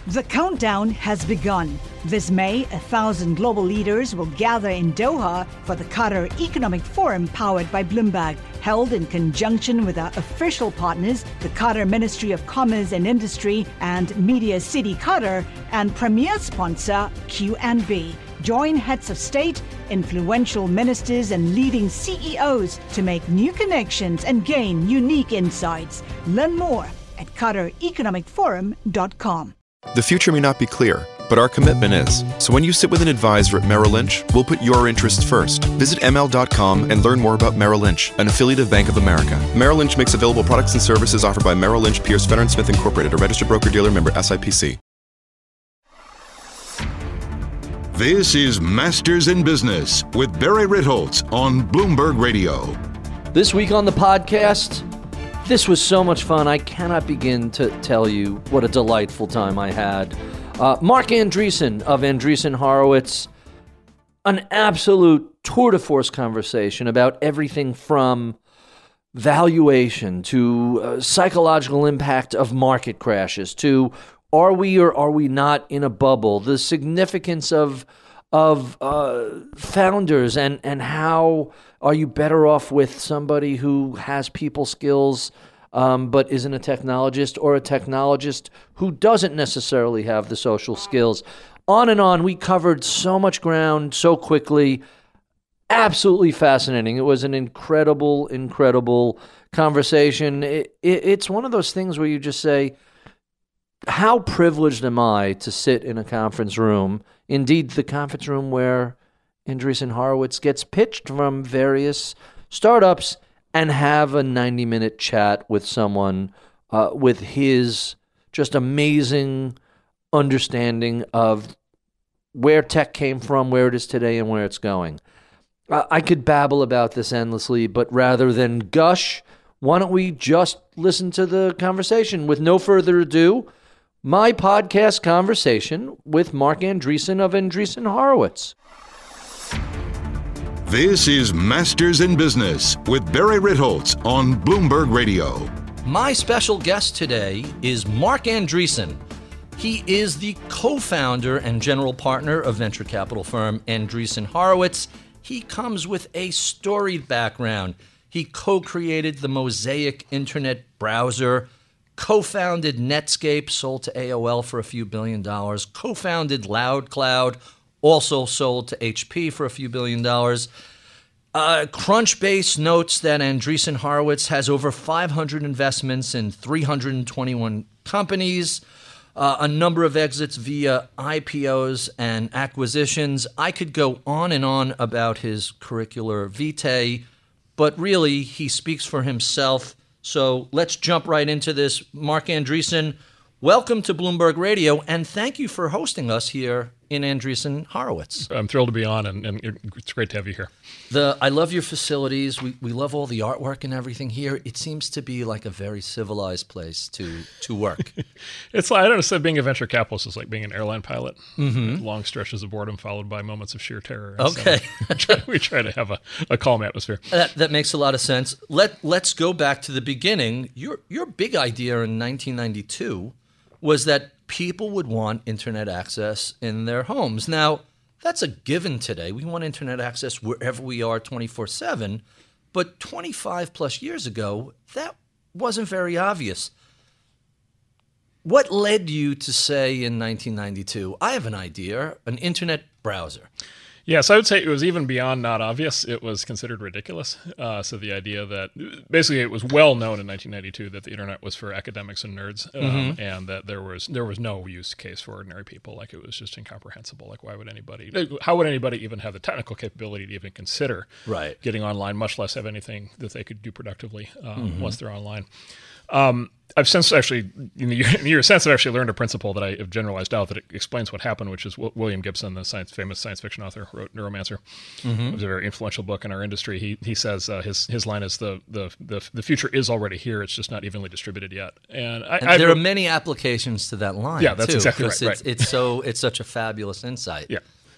The countdown has begun. This May, 1,000 global leaders will gather in Doha for the Qatar Economic Forum powered by Bloomberg, held in conjunction with our official partners, the Qatar Ministry of Commerce and Industry and Media City Qatar, and premier sponsor QNB. Join heads of state, influential ministers, and leading CEOs to make new connections and gain unique insights. Learn more at QatarEconomicForum.com. The future may not be clear, but our commitment is. So when you sit with an advisor at Merrill Lynch, we'll put your interests first. Visit ML.com and learn more about Merrill Lynch, an affiliate of Bank of America. Merrill Lynch makes available products and services offered by Merrill Lynch, Pierce, Fenner & Smith Incorporated, a registered broker-dealer member SIPC. This is Masters in Business with Barry Ritholtz on Bloomberg Radio. This week on the podcast, this was so much fun. I cannot begin to tell you what a delightful time I had. Marc Andreessen of Andreessen Horowitz, an absolute tour de force conversation about everything from valuation to psychological impact of market crashes to are we or are we not in a bubble, the significance of founders and how are you better off with somebody who has people skills but isn't a technologist, or a technologist who doesn't necessarily have the social skills. On and on. We covered so much ground so quickly. Absolutely fascinating. It was an incredible, incredible conversation. It's one of those things where you just say, how privileged am I to sit in a conference room, indeed the conference room where Andreessen Horowitz gets pitched from various startups, and have a 90-minute chat with someone with his just amazing understanding of where tech came from, where it is today, and where it's going. I could babble about this endlessly, but rather than gush, why don't we just listen to the conversation? With no further ado, my podcast conversation with Marc Andreessen of Andreessen Horowitz. This is Masters in Business with Barry Ritholtz on Bloomberg Radio. My special guest today is Marc Andreessen. He is the co-founder and general partner of venture capital firm Andreessen Horowitz. He comes with a storied background. He co-created the Mosaic internet browser, co-founded Netscape, sold to AOL for a few $1 billion, co-founded LoudCloud, also sold to HP for a few $1 billion. Crunchbase notes that Andreessen Horowitz has over 500 investments in 321 companies, a number of exits via IPOs and acquisitions. I could go on and on about his curricular vitae, but really he speaks for himself. So let's jump right into this. Marc Andreessen, welcome to Bloomberg Radio, and thank you for hosting us here in Andreessen Horowitz. I'm thrilled to be on, and it's great to have you here. I love your facilities. We love all the artwork and everything here. It seems to be like a very civilized place to work. It's like, I don't know, being a venture capitalist is like being an airline pilot. Mm-hmm. Long stretches of boredom followed by moments of sheer terror. Okay. So we try to have a calm atmosphere. That makes a lot of sense. Let's go back to the beginning. Your big idea in 1992 was that people would want internet access in their homes. Now, that's a given today. We want internet access wherever we are 24/7. But 25 plus years ago, that wasn't very obvious. What led you to say in 1992, I have an idea, an internet browser? Yes, I would say it was even beyond not obvious. It was considered ridiculous. So the idea that basically it was well known in 1992 that the internet was for academics and nerds, and that there was no use case for ordinary people. Like, it was just incomprehensible. Like, how would anybody even have the technical capability to even consider getting online, much less have anything that they could do productively once they're online? I've since actually, in the year since, I've actually learned a principle that I have generalized out that it explains what happened, which is William Gibson, the famous science fiction author, wrote Neuromancer. It was a very influential book in our industry. He says his line is the future is already here. It's just not evenly distributed yet. And there are many applications to that line. Yeah, that's too, exactly right. It's such a fabulous insight. Yeah.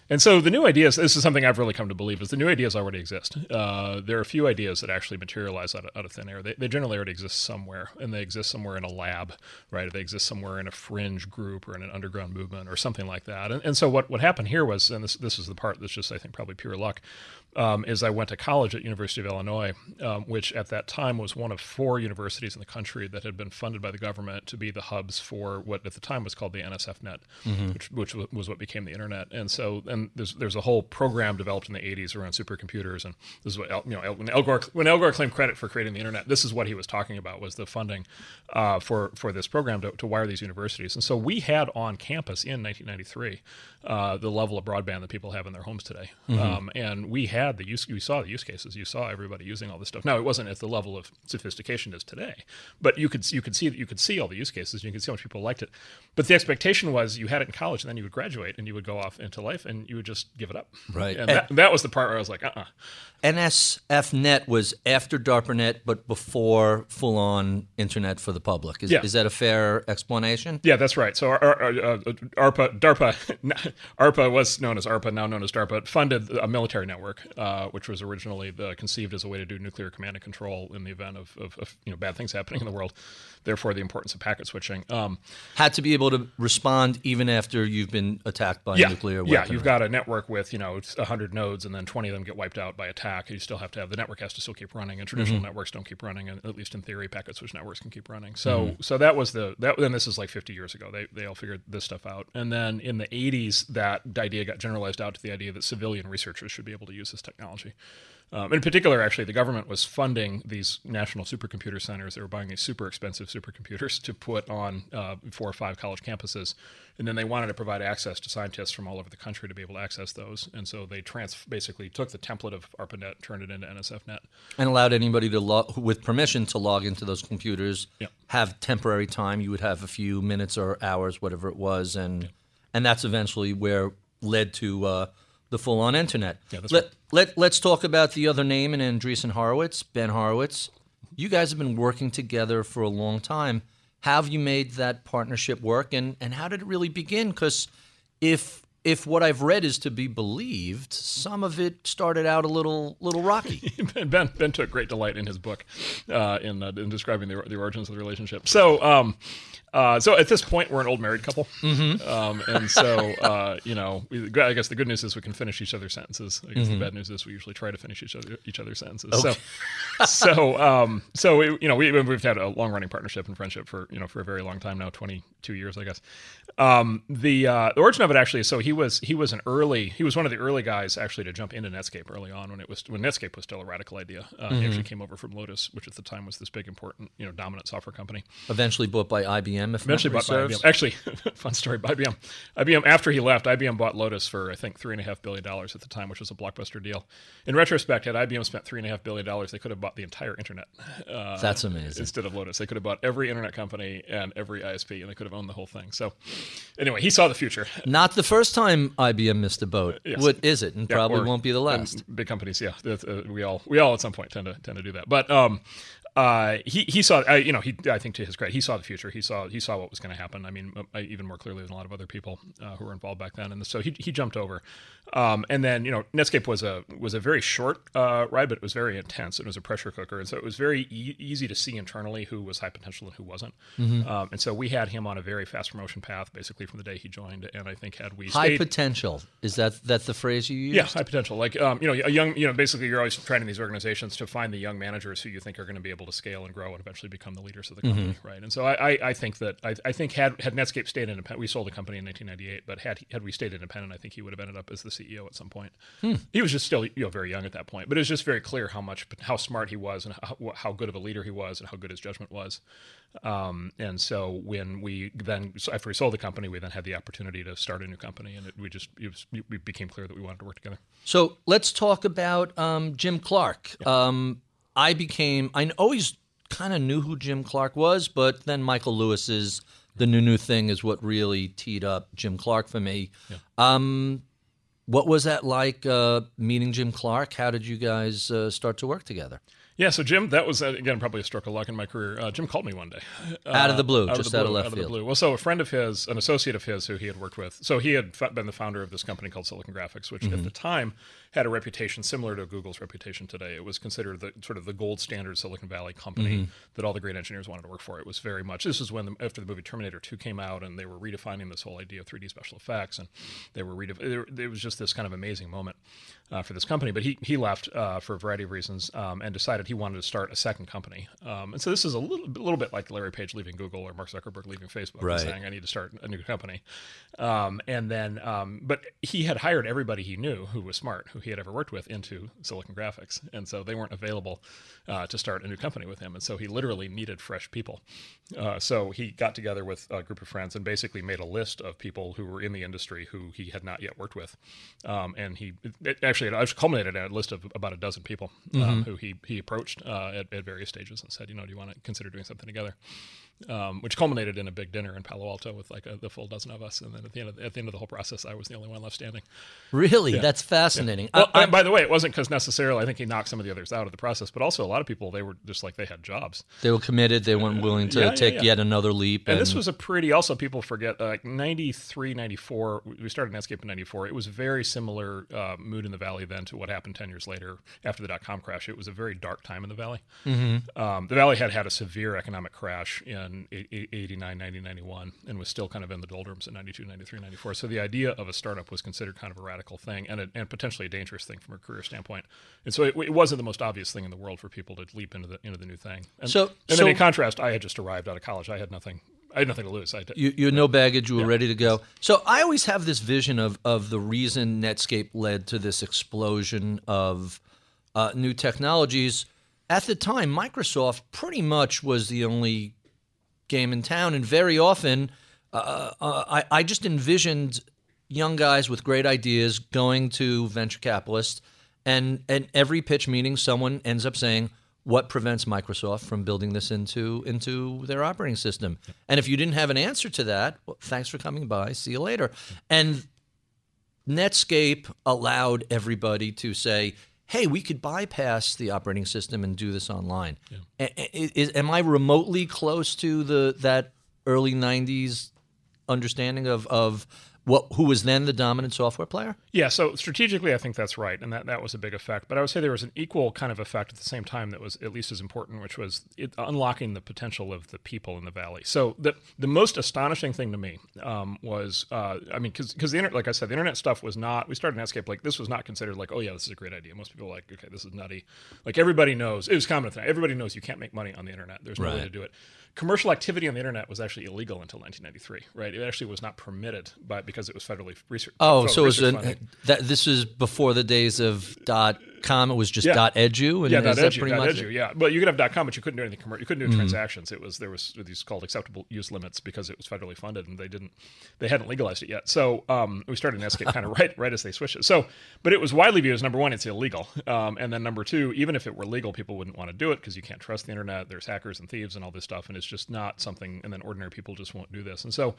And so the new ideas, this is something I've really come to believe, is the new ideas already exist. There are a few ideas that actually materialize out of thin air. They generally already exist somewhere, and they exist somewhere in a lab, right? They exist somewhere in a fringe group or in an underground movement or something like that. And so what happened here was, and this is the part that's just, I think, probably pure luck, is I went to college at University of Illinois, which at that time was one of 4 universities in the country that had been funded by the government to be the hubs for what at the time was called the NSFNet, which was what became the internet. And so, and there's a whole program developed in the 80s around supercomputers, and this is what when Al Gore claimed credit for creating the internet, this is what he was talking about, was the funding for this program to wire these universities. And so we had on campus in 1993 the level of broadband that people have in their homes today, and we saw the use cases. You saw everybody using all this stuff. Now, it wasn't at the level of sophistication as today, but you could see all the use cases. You could see how much people liked it. But the expectation was you had it in college, and then you would graduate, and you would go off into life, and you would just give it up. Right. And that was the part where I was like, NSFNet was after DARPANET, but before full-on internet for the public. Is that a fair explanation? Yeah, that's right. So ARPA was known as ARPA, now known as DARPA, funded a military network, which was originally conceived as a way to do nuclear command and control in the event of bad things happening in the world. Therefore, the importance of packet switching. Had to be able to respond even after you've been attacked by a nuclear weapon. Yeah, you've got a network with 100 nodes, and then 20 of them get wiped out by attack. You still have to have the network has to still keep running, and traditional networks don't keep running, and at least in theory, packet switch networks can keep running. So that was and this is like 50 years ago. They all figured this stuff out, and then in the 80s, that idea got generalized out to the idea that civilian researchers should be able to use this technology. In particular, actually, the government was funding these national supercomputer centers. They were buying these super expensive supercomputers to put on 4 or 5 college campuses. And then they wanted to provide access to scientists from all over the country to be able to access those. And so they basically took the template of ARPANET, turned it into NSFNet. And allowed anybody with permission to log into those computers, have temporary time. You would have a few minutes or hours, whatever it was. And that's eventually where led to the full-on internet. Yeah, that's right. Let's talk about the other name in Andreessen Horowitz, Ben Horowitz. You guys have been working together for a long time. How have you made that partnership work, and how did it really begin? Because if what I've read is to be believed, some of it started out a little rocky. Ben took great delight in his book in describing the origins of the relationship. So at this point, we're an old married couple, and so I guess the good news is we can finish each other's sentences. I guess the bad news is we usually try to finish each other's sentences. Okay. So we've had a long running partnership and friendship for a very long time now, 22 years, I guess. The origin of it actually, so he was one of the early guys actually to jump into Netscape early on when Netscape was still a radical idea. He actually came over from Lotus, which at the time was this big important dominant software company. Eventually bought by IBM. Eventually bought by IBM. Actually, fun story by IBM. IBM, after he left, IBM bought Lotus for, I think, $3.5 billion at the time, which was a blockbuster deal. In retrospect, had IBM spent $3.5 billion, they could have bought the entire internet. That's amazing. Instead of Lotus. They could have bought every internet company and every ISP, and they could have owned the whole thing. So anyway, he saw the future. Not the first time IBM missed a boat. Yes. What is it? And probably won't be the last. Big companies, yeah. We all at some point tend to do that. But he saw, I think to his credit, he saw the future. He saw what was going to happen. I mean, even more clearly than a lot of other people who were involved back then. And so he jumped over. And then, Netscape was a very short ride, but it was very intense. It was a pressure cooker. And so it was very easy to see internally who was high potential and who wasn't. And so we had him on a very fast promotion path, basically from the day he joined. And I think had we high potential, is that the phrase you use? Yeah, high potential. Like, a young, basically you're always trying in these organizations to find the young managers who you think are going to be able to scale and grow and eventually become the leaders of the company, right? And so I think that I think had Netscape stayed independent, we sold the company in 1998, but had we stayed independent, I think he would have ended up as the CEO at some point. He was just still very young at that point, but it was just very clear how smart he was and how good of a leader he was and how good his judgment was. And so after we sold the company, we then had the opportunity to start a new company, and it became clear that we wanted to work together. So let's talk about Jim Clark. Yeah. I always kind of knew who Jim Clark was, but then Michael Lewis's The New Thing is what really teed up Jim Clark for me. Yeah. What was that like meeting Jim Clark? How did you guys start to work together? Yeah, so Jim, that was, again, probably a stroke of luck in my career. Jim called me one day. Out of the blue, just out of left field. Well, so a friend of his, an associate of his who he had worked with, so he had been the founder of this company called Silicon Graphics, which at the time had a reputation similar to Google's reputation today. It was considered the sort of the gold standard Silicon Valley company that all the great engineers wanted to work for. It was very much, this is when, after the movie Terminator 2 came out, and they were redefining this whole idea of 3D special effects, and they were it was just this kind of amazing moment for this company. But he left for a variety of reasons and decided he wanted to start a second company. And so this is a little bit like Larry Page leaving Google or Mark Zuckerberg leaving Facebook, and saying, I need to start a new company. But he had hired everybody he knew who was smart, who he had ever worked with, into Silicon Graphics. And so they weren't available to start a new company with him. And so he literally needed fresh people. So he got together with a group of friends and basically made a list of people who were in the industry who he had not yet worked with. And it culminated in a list of about a dozen people who he approached at various stages and said, do you want to consider doing something together? Which culminated in a big dinner in Palo Alto with like the full dozen of us. And then at the end of the whole process, I was the only one left standing. Really? Yeah. That's fascinating. Yeah. Well, by the way, it wasn't because necessarily I think he knocked some of the others out of the process, but also a lot of people, they were just like, they had jobs. They were committed. They weren't willing to take yet another leap. And this was also people forget, like 93, 94, we started Netscape in 94. It was a very similar mood in the Valley then to what happened 10 years later after the dot-com crash. It was a very dark time in the Valley. The Valley had a severe economic crash in 89, 90, 91, and was still kind of in the doldrums in 92, 93, 94. So the idea of a startup was considered kind of a radical thing and potentially a dangerous thing from a career standpoint. And so it wasn't the most obvious thing in the world for people to leap into the new thing. And then in contrast, I had just arrived out of college. I had nothing to lose. You had no baggage. You were ready to go. So I always have this vision of the reason Netscape led to this explosion of new technologies. At the time, Microsoft pretty much was the only game in town, and very often I just envisioned young guys with great ideas going to venture capitalists, and every pitch meeting someone ends up saying, what prevents Microsoft from building this into their operating system? And if you didn't have an answer to that, well, thanks for coming by, see you later. And Netscape allowed everybody to say, hey, we could bypass the operating system and do this online. Am I remotely close to that early 90s understanding of who was then the dominant software player? Yeah, so strategically, I think that's right, and that was a big effect. But I would say there was an equal kind of effect at the same time that was at least as important, which was unlocking the potential of the people in the Valley. So the most astonishing thing to me was, because the internet, like I said, the internet stuff was not. We started Netscape like this was not considered like, oh yeah, this is a great idea. Most people were like, okay, this is nutty. Like everybody knows, it was common thing. Everybody knows you can't make money on the internet. There's no way to do it. Commercial activity on the internet was actually illegal until 1993, right? It actually was not permitted because it was federally research. Oh, so this is before the days of .com. It was just .edu, and .edu, yeah. But you could have .com, but you couldn't do anything commercial. You couldn't do transactions. There was these called acceptable use limits because it was federally funded, and they hadn't legalized it yet. So we started Netscape kind of right as they switched it. So, but it was widely viewed as number one, it's illegal, and then number two, even if it were legal, people wouldn't want to do it because you can't trust the internet. There's hackers and thieves and all this stuff, and it's just not something. And then ordinary people just won't do this, and so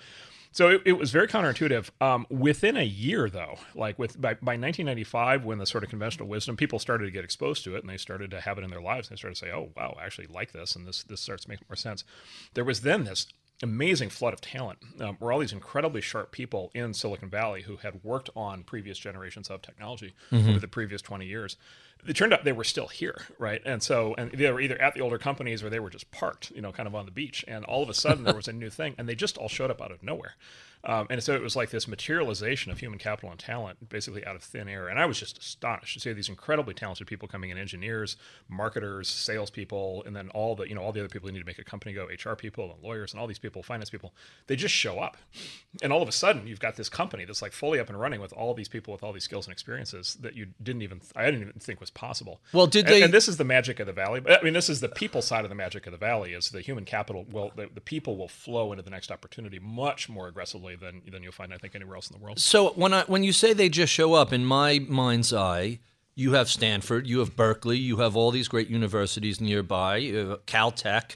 it was very counterintuitive. Within a year, though, like by 1995, when the sort of conventional wisdom, people started to get exposed to it, and they started to have it in their lives, and they started to say, "Oh, wow, I actually like this," and this starts to make more sense. There was then this amazing flood of talent, where all these incredibly sharp people in Silicon Valley who had worked on previous generations of technology over the previous 20 years. It turned out they were still here, right? And they were either at the older companies or they were just parked, kind of on the beach. And all of a sudden there was a new thing, and they just all showed up out of nowhere. And so it was like this materialization of human capital and talent basically out of thin air. And I was just astonished to see these incredibly talented people coming in, engineers, marketers, salespeople, and then all the other people who need to make a company go, HR people and lawyers and all these people, finance people, they just show up. And all of a sudden you've got this company that's like fully up and running with all these people with all these skills and experiences that I didn't even think was possible. Well, and this is the magic of the Valley. I mean, this is the people side of the magic of the Valley is the human capital. Well, the people will flow into the next opportunity much more aggressively than you'll find, I think, anywhere else in the world. So when you say they just show up, in my mind's eye, you have Stanford, you have Berkeley, you have all these great universities nearby, you have Caltech.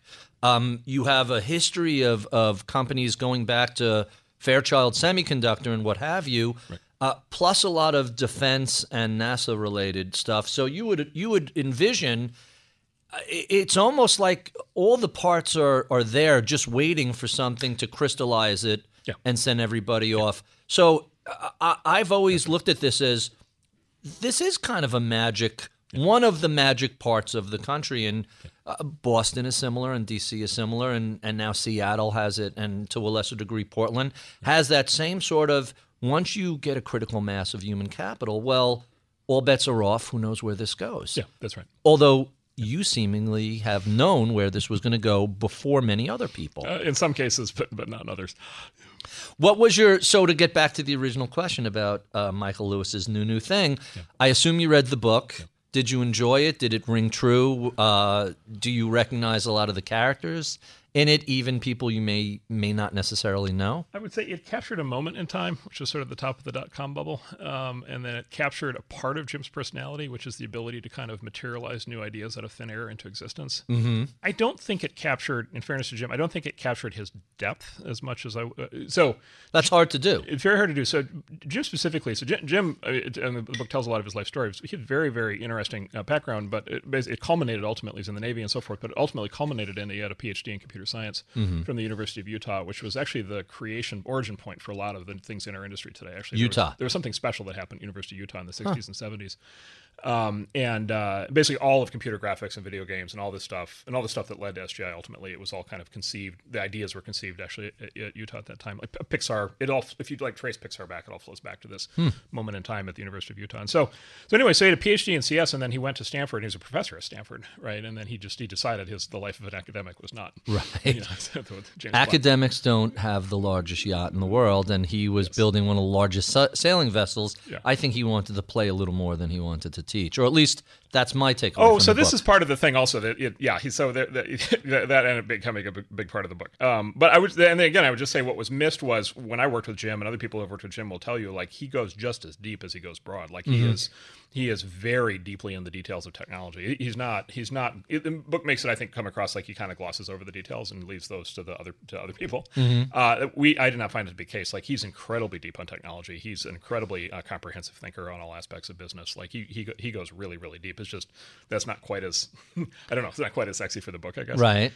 You have a history of companies going back to Fairchild Semiconductor and what have you, plus a lot of defense and NASA-related stuff. So you would envision it's almost like all the parts are there just waiting for something to crystallize it and send everybody off. So I've always looked at this as this is kind of a magic, one of the magic parts of the country. And Boston is similar and D.C. is similar, and now Seattle has it, and to a lesser degree Portland has that same sort of, once you get a critical mass of human capital, well, all bets are off. Who knows where this goes? Yeah, that's right. Although you seemingly have known where this was going to go before many other people. In some cases, but not in others. What was so to get back to the original question about Michael Lewis's new thing, I assume you read the book. Did you enjoy it? Did it ring true? Do you recognize a lot of the characters in it, even people you may not necessarily know? I would say it captured a moment in time, which was sort of the top of the dot-com bubble, and then it captured a part of Jim's personality, which is the ability to kind of materialize new ideas out of thin air into existence. Mm-hmm. I don't think it captured, in fairness to Jim, I don't think it captured his depth as much as so that's hard to do. It's very hard to do. So Jim specifically, Jim, and the book tells a lot of his life story. He had a very, very interesting background, but it culminated ultimately, he's in the Navy and so forth, but it ultimately culminated in he had a PhD in computer science from the University of Utah, which was actually the origin point for a lot of the things in our industry today. Actually, there was something special that happened at University of Utah in the 60s and 70s. Basically all of computer graphics and video games and all this stuff that led to SGI, ultimately it was all kind of conceived. The ideas were conceived actually at Utah at that time. Like Pixar, if you trace Pixar back, it all flows back to this moment in time at the University of Utah. And so anyway, so he had a PhD in CS, and then he went to Stanford, and he was a professor at Stanford, right? And then he decided the life of an academic was not right. Academics don't have the largest yacht in the world, and he was building one of the largest sailing vessels. Yeah. I think he wanted to play a little more than he wanted to teach, or at least that's my takeaway. Oh, so this is part of the thing also that that ended up becoming a big part of the book. But I would just say what was missed was when I worked with Jim, and other people who have worked with Jim will tell you, like, he goes just as deep as he goes broad. Like he is very deeply in the details of technology. He's not. The book makes it, I think, come across like he kind of glosses over the details and leaves those to other people. I did not find it to be the case. Like, he's incredibly deep on technology. He's an incredibly comprehensive thinker on all aspects of business. Like he goes really, really deep. It's just that's not quite as I don't know. It's not quite as sexy for the book, I guess. Right.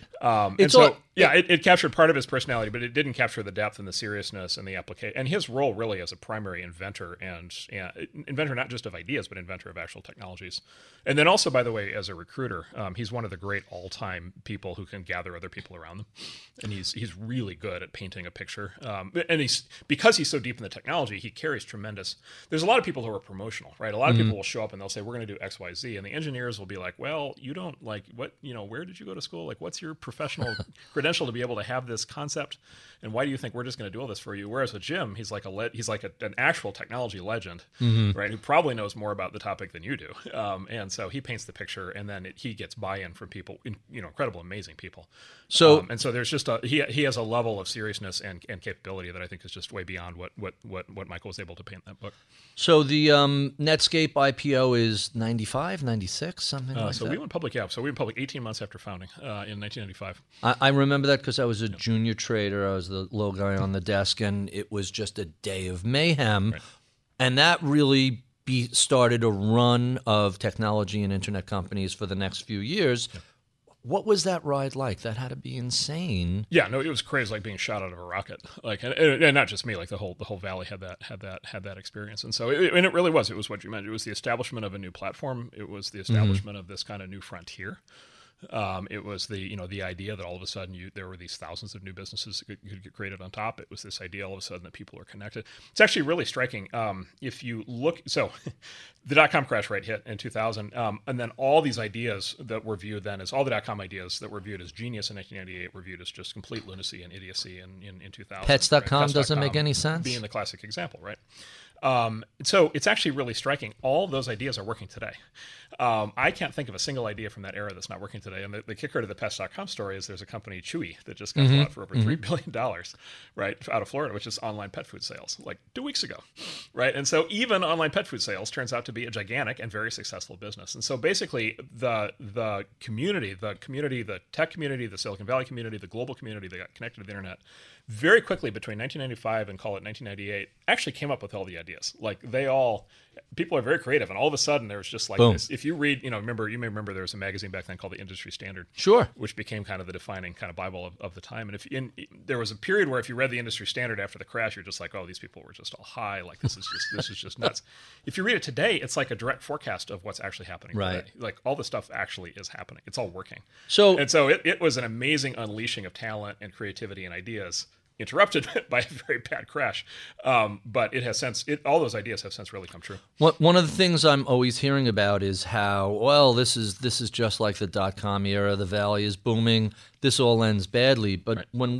It captured part of his personality, but it didn't capture the depth and the seriousness and the application and his role really as a primary inventor and inventor not just of ideas, but inventor of actual technologies. And then also, by the way, as a recruiter, he's one of the great all-time people who can gather other people around them, and he's really good at painting a picture. And because he's so deep in the technology, he carries tremendous. There's a lot of people who are promotional, right? A lot of people will show up and they'll say, "We're going to do X, Y, Z," and the engineers will be like, "Well, you don't like what where did you go to school? Like, what's your professional credential to be able to have this concept? And why do you think we're just going to do all this for you?" Whereas with Jim, he's like an actual technology legend, right? Who probably knows more about the topic than you do, and so he paints the picture, and then he gets buy-in from people, incredible, amazing people. So and so there's just he has a level of seriousness and capability that I think is just way beyond what Michael was able to paint in that book. So the Netscape IPO is 95, 96, something like that? So we went public, So we went public 18 months after founding in 1995. I remember that because I was a junior trader. I was the little guy on the desk, and it was just a day of mayhem. Right. And that really started a run of technology and internet companies for the next few years. Yeah. What was that ride like? That had to be insane. Yeah, no, it was crazy, like being shot out of a rocket. Like, and not just me, like the whole valley had that experience. And so, it really was. It was what you meant. It was the establishment of a new platform. It was the establishment of this kind of new frontier. It was the idea that all of a sudden there were these thousands of new businesses that could get created on top. It was this idea all of a sudden that people are connected. It's actually really striking. If you look, so the dot-com crash hit in 2000, and then all these ideas that were viewed then as all the dot-com ideas that were viewed as genius in 1998 were viewed as just complete lunacy and idiocy in 2000. Pets.com right? Doesn't make any sense. Being the classic example, right? So it's actually really striking. All of those ideas are working today. I can't think of a single idea from that era that's not working today. And the kicker to the Pets.com story is there's a company, Chewy, that just got bought for over $3 billion, right, out of Florida, which is online pet food sales, like 2 weeks ago, right? And so even online pet food sales turns out to be a gigantic and very successful business. And so basically the community, the tech community, the Silicon Valley community, the global community that got connected to the internet very quickly between 1995 and call it 1998, actually came up with all the ideas. Like people are very creative, and all of a sudden there was just like this. If you read, you may remember there was a magazine back then called the Industry Standard, Sure. which became kind of the defining kind of Bible of the time. And there was a period where if you read the Industry Standard after the crash, you're just like, oh, these people were just all high. Like this is just nuts. If you read it today, it's like a direct forecast of what's actually happening. Right. Today. Like all the stuff actually is happening. It's all working. So It was an amazing unleashing of talent and creativity and ideas, interrupted by a very bad crash. But it has since, all those ideas have since really come true. one of the things I'm always hearing about is how, well, this is just like the dot-com era. The valley is booming. This all ends badly. But when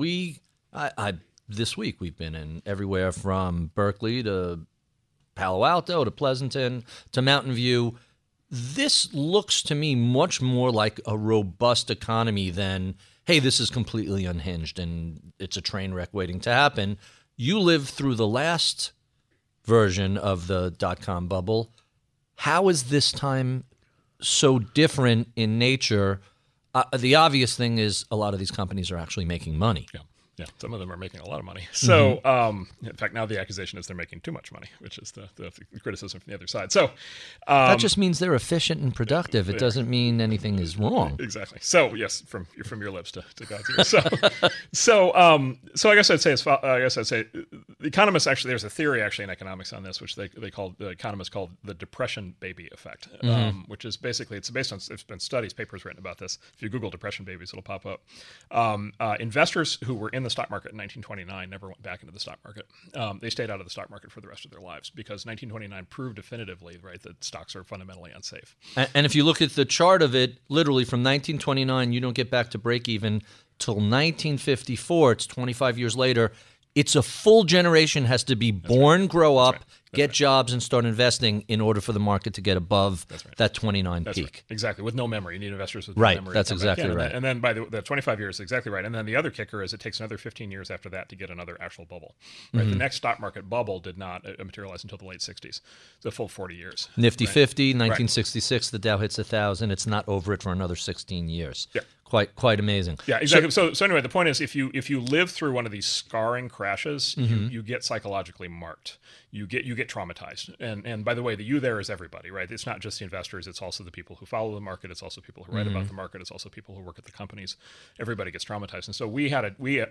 this week we've been in everywhere from Berkeley to Palo Alto to Pleasanton to Mountain View. This looks to me much more like a robust economy than, hey, this is completely unhinged and it's a train wreck waiting to happen. You lived through the last version of the dot-com bubble. How is this time so different in nature? The obvious thing is a lot of these companies are actually making money. Yeah, some of them are making a lot of money. So, in fact, now the accusation is they're making too much money, which is the criticism from the other side. So that just means they're efficient and productive. It doesn't mean anything is wrong. Exactly. So, yes, from your lips to God's ears. So I guess I'd say the economists actually, there's a theory actually in economics on this, which the economists call the depression baby effect, which is basically, it's been studies, papers written about this. If you Google depression babies, it'll pop up. Investors who were in the stock market in 1929 never went back into the stock market. They stayed out of the stock market for the rest of their lives because 1929 proved definitively, right, that stocks are fundamentally unsafe. And if you look at the chart of it, literally from 1929, you don't get back to break even till 1954. It's 25 years later. It's a full generation has to be born, grow up, get jobs, and start investing in order for the market to get above that 29 peak. Right. Exactly. With no memory. You need investors with no memory. That's exactly right. And then by the 25 years, exactly right. And then the other kicker is it takes another 15 years after that to get another actual bubble. Right. The next stock market bubble did not materialize until the late 60s. So a full 40 years. Nifty 50, 1966, the Dow hits 1,000. It's not over it for another 16 years. Yeah. Quite amazing. Yeah, exactly. So anyway, the point is, if you live through one of these scarring crashes, you get psychologically marked. You get traumatized. And by the way, the you there is everybody, right? It's not just the investors. It's also the people who follow the market. It's also people who write about the market. It's also people who work at the companies. Everybody gets traumatized. And so we had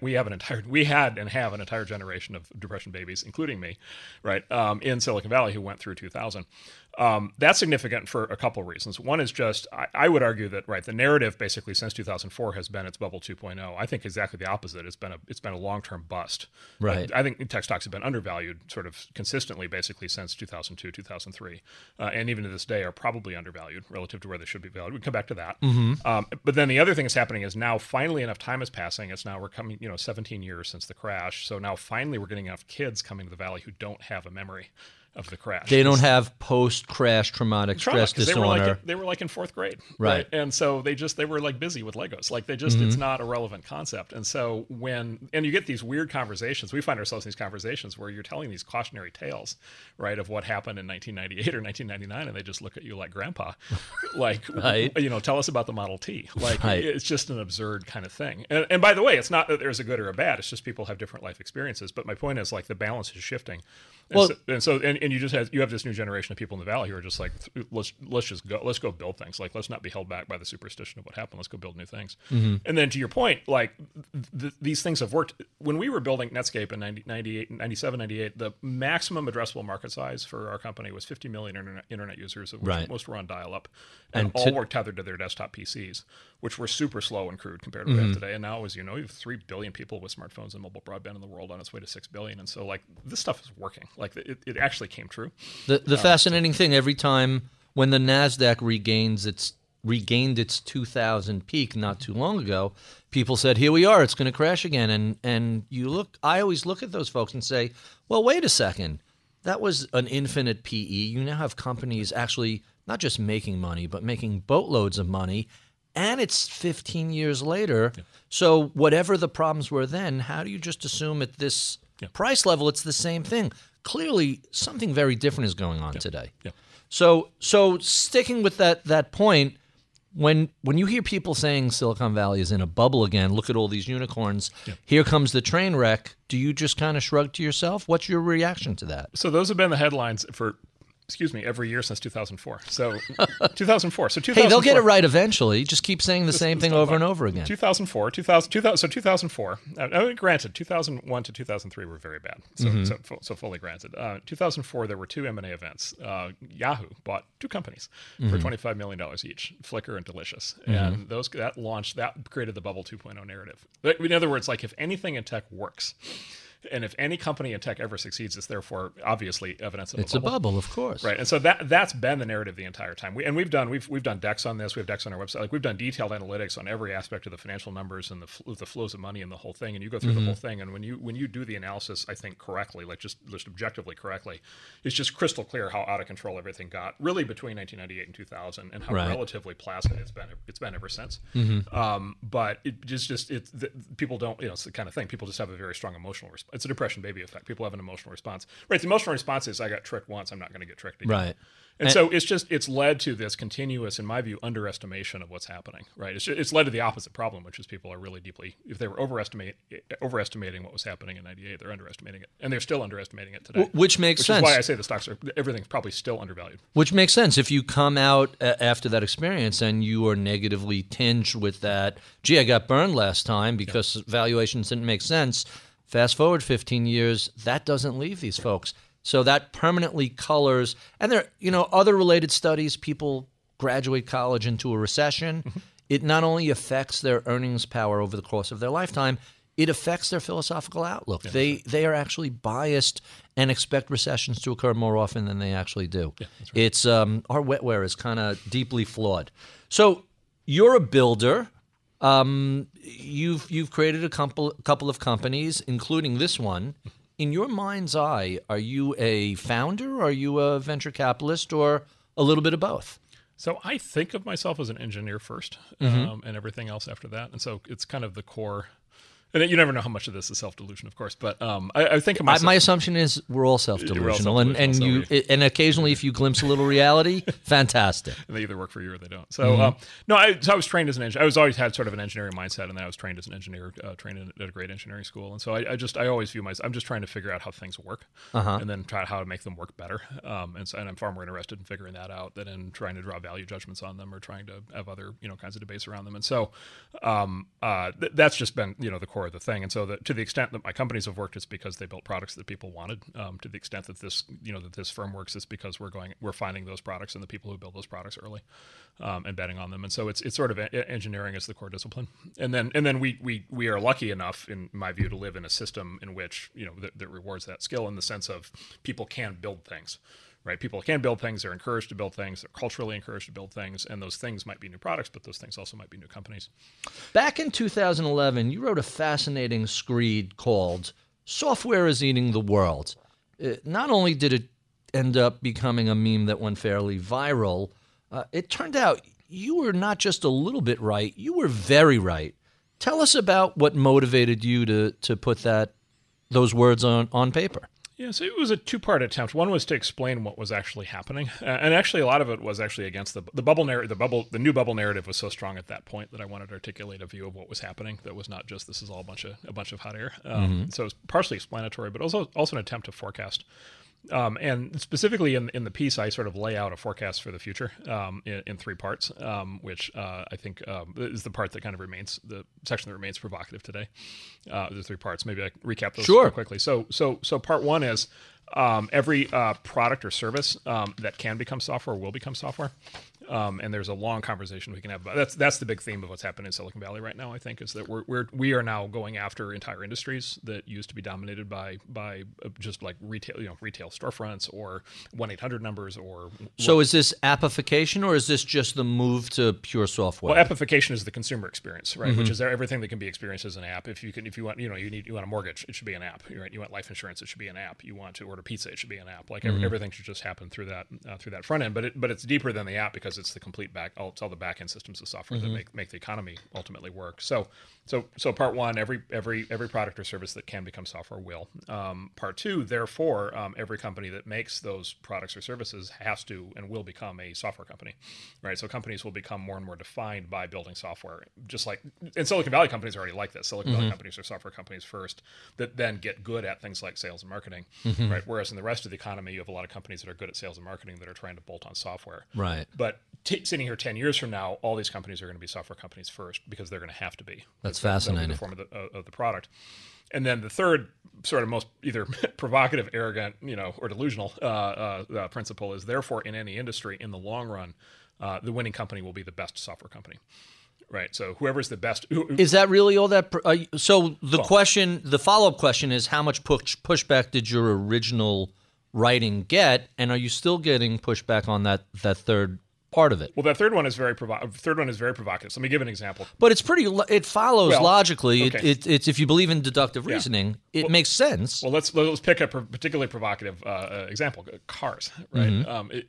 and have an entire generation of depression babies, including me, right, in Silicon Valley who went through 2000. That's significant for a couple of reasons. One is just, I would argue that, right, the narrative basically since 2004 has been it's bubble 2.0. I think exactly the opposite. It's been a long-term bust. Right. I think tech stocks have been undervalued sort of consistently basically since 2002, 2003. And even to this day are probably undervalued relative to where they should be valued. We can come back to that. But then the other thing that's happening is now finally enough time is passing. We're coming, 17 years since the crash. So now finally we're getting enough kids coming to the Valley who don't have a memory of the crash. They don't have post-crash traumatic stress disorder. They were like in fourth grade. Right. And so they were like busy with Legos. Like it's not a relevant concept. And so and you get these weird conversations, we find ourselves in these conversations where you're telling these cautionary tales, right, of what happened in 1998 or 1999, and they just look at you like grandpa. Like, tell us about the Model T. Like, it's just an absurd kind of thing. And by the way, it's not that there's a good or a bad. It's just people have different life experiences. But my point is, like, the balance is shifting. And you have this new generation of people in the Valley who are just like, let's go build things. Like, let's not be held back by the superstition of what happened. Let's go build new things. And then to your point, like these things have worked. When we were building Netscape in 97, 98, the maximum addressable market size for our company was 50 million internet users, of which most were on dial-up, and all were tethered to their desktop PCs, which were super slow and crude compared to what we have today. And now, as you know, you have 3 billion people with smartphones and mobile broadband in the world on its way to 6 billion. And so, like, this stuff is working. Like, it actually came true. The fascinating thing, every time when the NASDAQ regained its 2000 peak not too long ago, people said, here we are, it's going to crash again. And I always look at those folks and say, well, wait a second. That was an infinite PE. You now have companies actually not just making money, but making boatloads of money. And it's 15 years later. Yeah. So whatever the problems were then, how do you just assume at this price level it's the same thing? Clearly, something very different is going on today. Yeah. So sticking with that point, When you hear people saying Silicon Valley is in a bubble again, look at all these unicorns, here comes the train wreck, do you just kind of shrug to yourself? What's your reaction to that? So those have been the headlines for, every year since 2004. So 2004. So 2004. Hey, they'll get it right eventually. Just keep saying the same thing over and over again. 2004. So 2004. Granted, 2001 to 2003 were very bad. So fully granted. 2004, there were two M&A events. Yahoo bought two companies for $25 million each, Flickr and Delicious. And that created the bubble 2.0 narrative. In other words, like if anything in tech works, and if any company in tech ever succeeds, it's therefore obviously evidence of a bubble, of course. Right, and so that's been the narrative the entire time. We've done decks on this. We have decks on our website. Like we've done detailed analytics on every aspect of the financial numbers and the flows of money and the whole thing. And you go through the whole thing. And when you do the analysis, I think correctly, like just objectively correctly, it's just crystal clear how out of control everything got really between 1998 and 2000, and how relatively placid it's been ever since. But people don't. It's the kind of thing. People just have a very strong emotional response. It's a depression baby effect. People have an emotional response. Right. The emotional response is I got tricked once. I'm not going to get tricked again. Right. And so it's led to this continuous, in my view, underestimation of what's happening. Right. It's led to the opposite problem, which is people are really deeply, if they were overestimating what was happening in '98, they're underestimating it, and they're still underestimating it today. Which makes sense. Which is why I say the stocks everything's probably still undervalued. Which makes sense. If you come out after that experience and you are negatively tinged with that, gee, I got burned last time because valuations didn't make sense. Fast forward 15 years, that doesn't leave these folks. So that permanently colors, and there, other related studies, people graduate college into a recession. It not only affects their earnings power over the course of their lifetime, it affects their philosophical outlook. Yeah, they are actually biased and expect recessions to occur more often than they actually do. Yeah, that's right. It's our wetware is kind of deeply flawed. So you're a builder. You've created a couple of companies, including this one. In your mind's eye, are you a founder? Are you a venture capitalist, or a little bit of both? So I think of myself as an engineer first, and everything else after that. And so it's kind of the core. And you never know how much of this is self-delusion, of course, but I think of myself. My assumption is we're all self-delusional, and occasionally, if you glimpse a little reality, fantastic. They either work for you or they don't. So I was trained as an engineer. I always had sort of an engineering mindset, and then I was trained as an engineer, trained at a great engineering school. And so I always view myself. I'm just trying to figure out how things work, and then try how to make them work better. And I'm far more interested in figuring that out than in trying to draw value judgments on them or trying to have other kinds of debates around them. And so that's just been the core of the thing. And so to the extent that my companies have worked, it's because they built products that people wanted. To the extent that this firm works, it's because we're finding those products and the people who build those products early, and betting on them. And so it's sort of engineering as the core discipline. And then we are lucky enough, in my view, to live in a system in which that rewards that skill, in the sense of people can build things. Right, people can build things. They're encouraged to build things. They're culturally encouraged to build things, and those things might be new products, but those things also might be new companies. Back in 2011, you wrote a fascinating screed called "Software is Eating the World." Not only did it end up becoming a meme that went fairly viral, it turned out you were not just a little bit right; you were very right. Tell us about what motivated you to put those words on paper. Yeah, so it was a two-part attempt. One was to explain what was actually happening, and actually a lot of it was actually against the bubble narrative. The new bubble narrative was so strong at that point that I wanted to articulate a view of what was happening. That was not just this is all a bunch of hot air. So it was partially explanatory, but also an attempt to forecast. And specifically in the piece, I sort of lay out a forecast for the future in three parts, which I think is the part that kind of remains, the section that remains provocative today. The three parts. Maybe I recap those real quickly. So part one is every product or service that can become software will become software. And there's a long conversation we can have about that's the big theme of what's happening in Silicon Valley right now. I think is that we are now going after entire industries that used to be dominated by just like retail storefronts or 1-800 numbers or. So is this appification, or is this just the move to pure software? Well, appification is the consumer experience, right? Which is everything that can be experienced as an app. If you want you want a mortgage, it should be an app. Right? You want life insurance, it should be an app. You want to order pizza, it should be an app. Like everything should just happen through that front end. But it's deeper than the app because because it's the complete it's all the back end systems of software that make the economy ultimately work. So part one, every product or service that can become software will. Part two, therefore, every company that makes those products or services has to and will become a software company, right? So companies will become more and more defined by building software, just like, and Silicon Valley companies are already like this. Silicon Valley companies are software companies first that then get good at things like sales and marketing, right? Whereas in the rest of the economy, you have a lot of companies that are good at sales and marketing that are trying to bolt on software. Right. But sitting here 10 years from now, all these companies are going to be software companies first because they're going to have to be. That's fascinating. The form of the product. And then the third sort of most either provocative, arrogant, or delusional principle is, therefore, in any industry, in the long run, the winning company will be the best software company. Right. So whoever's the best. Is that really all that? So the follow-up question is, how much pushback did your original writing get, and are you still getting pushback on that third part of it? Well, that third one is very provocative. So let me give an example. But it follows logically. Okay. It's if you believe in deductive reasoning, it makes sense. Well, let's pick a particularly provocative example. Cars, right?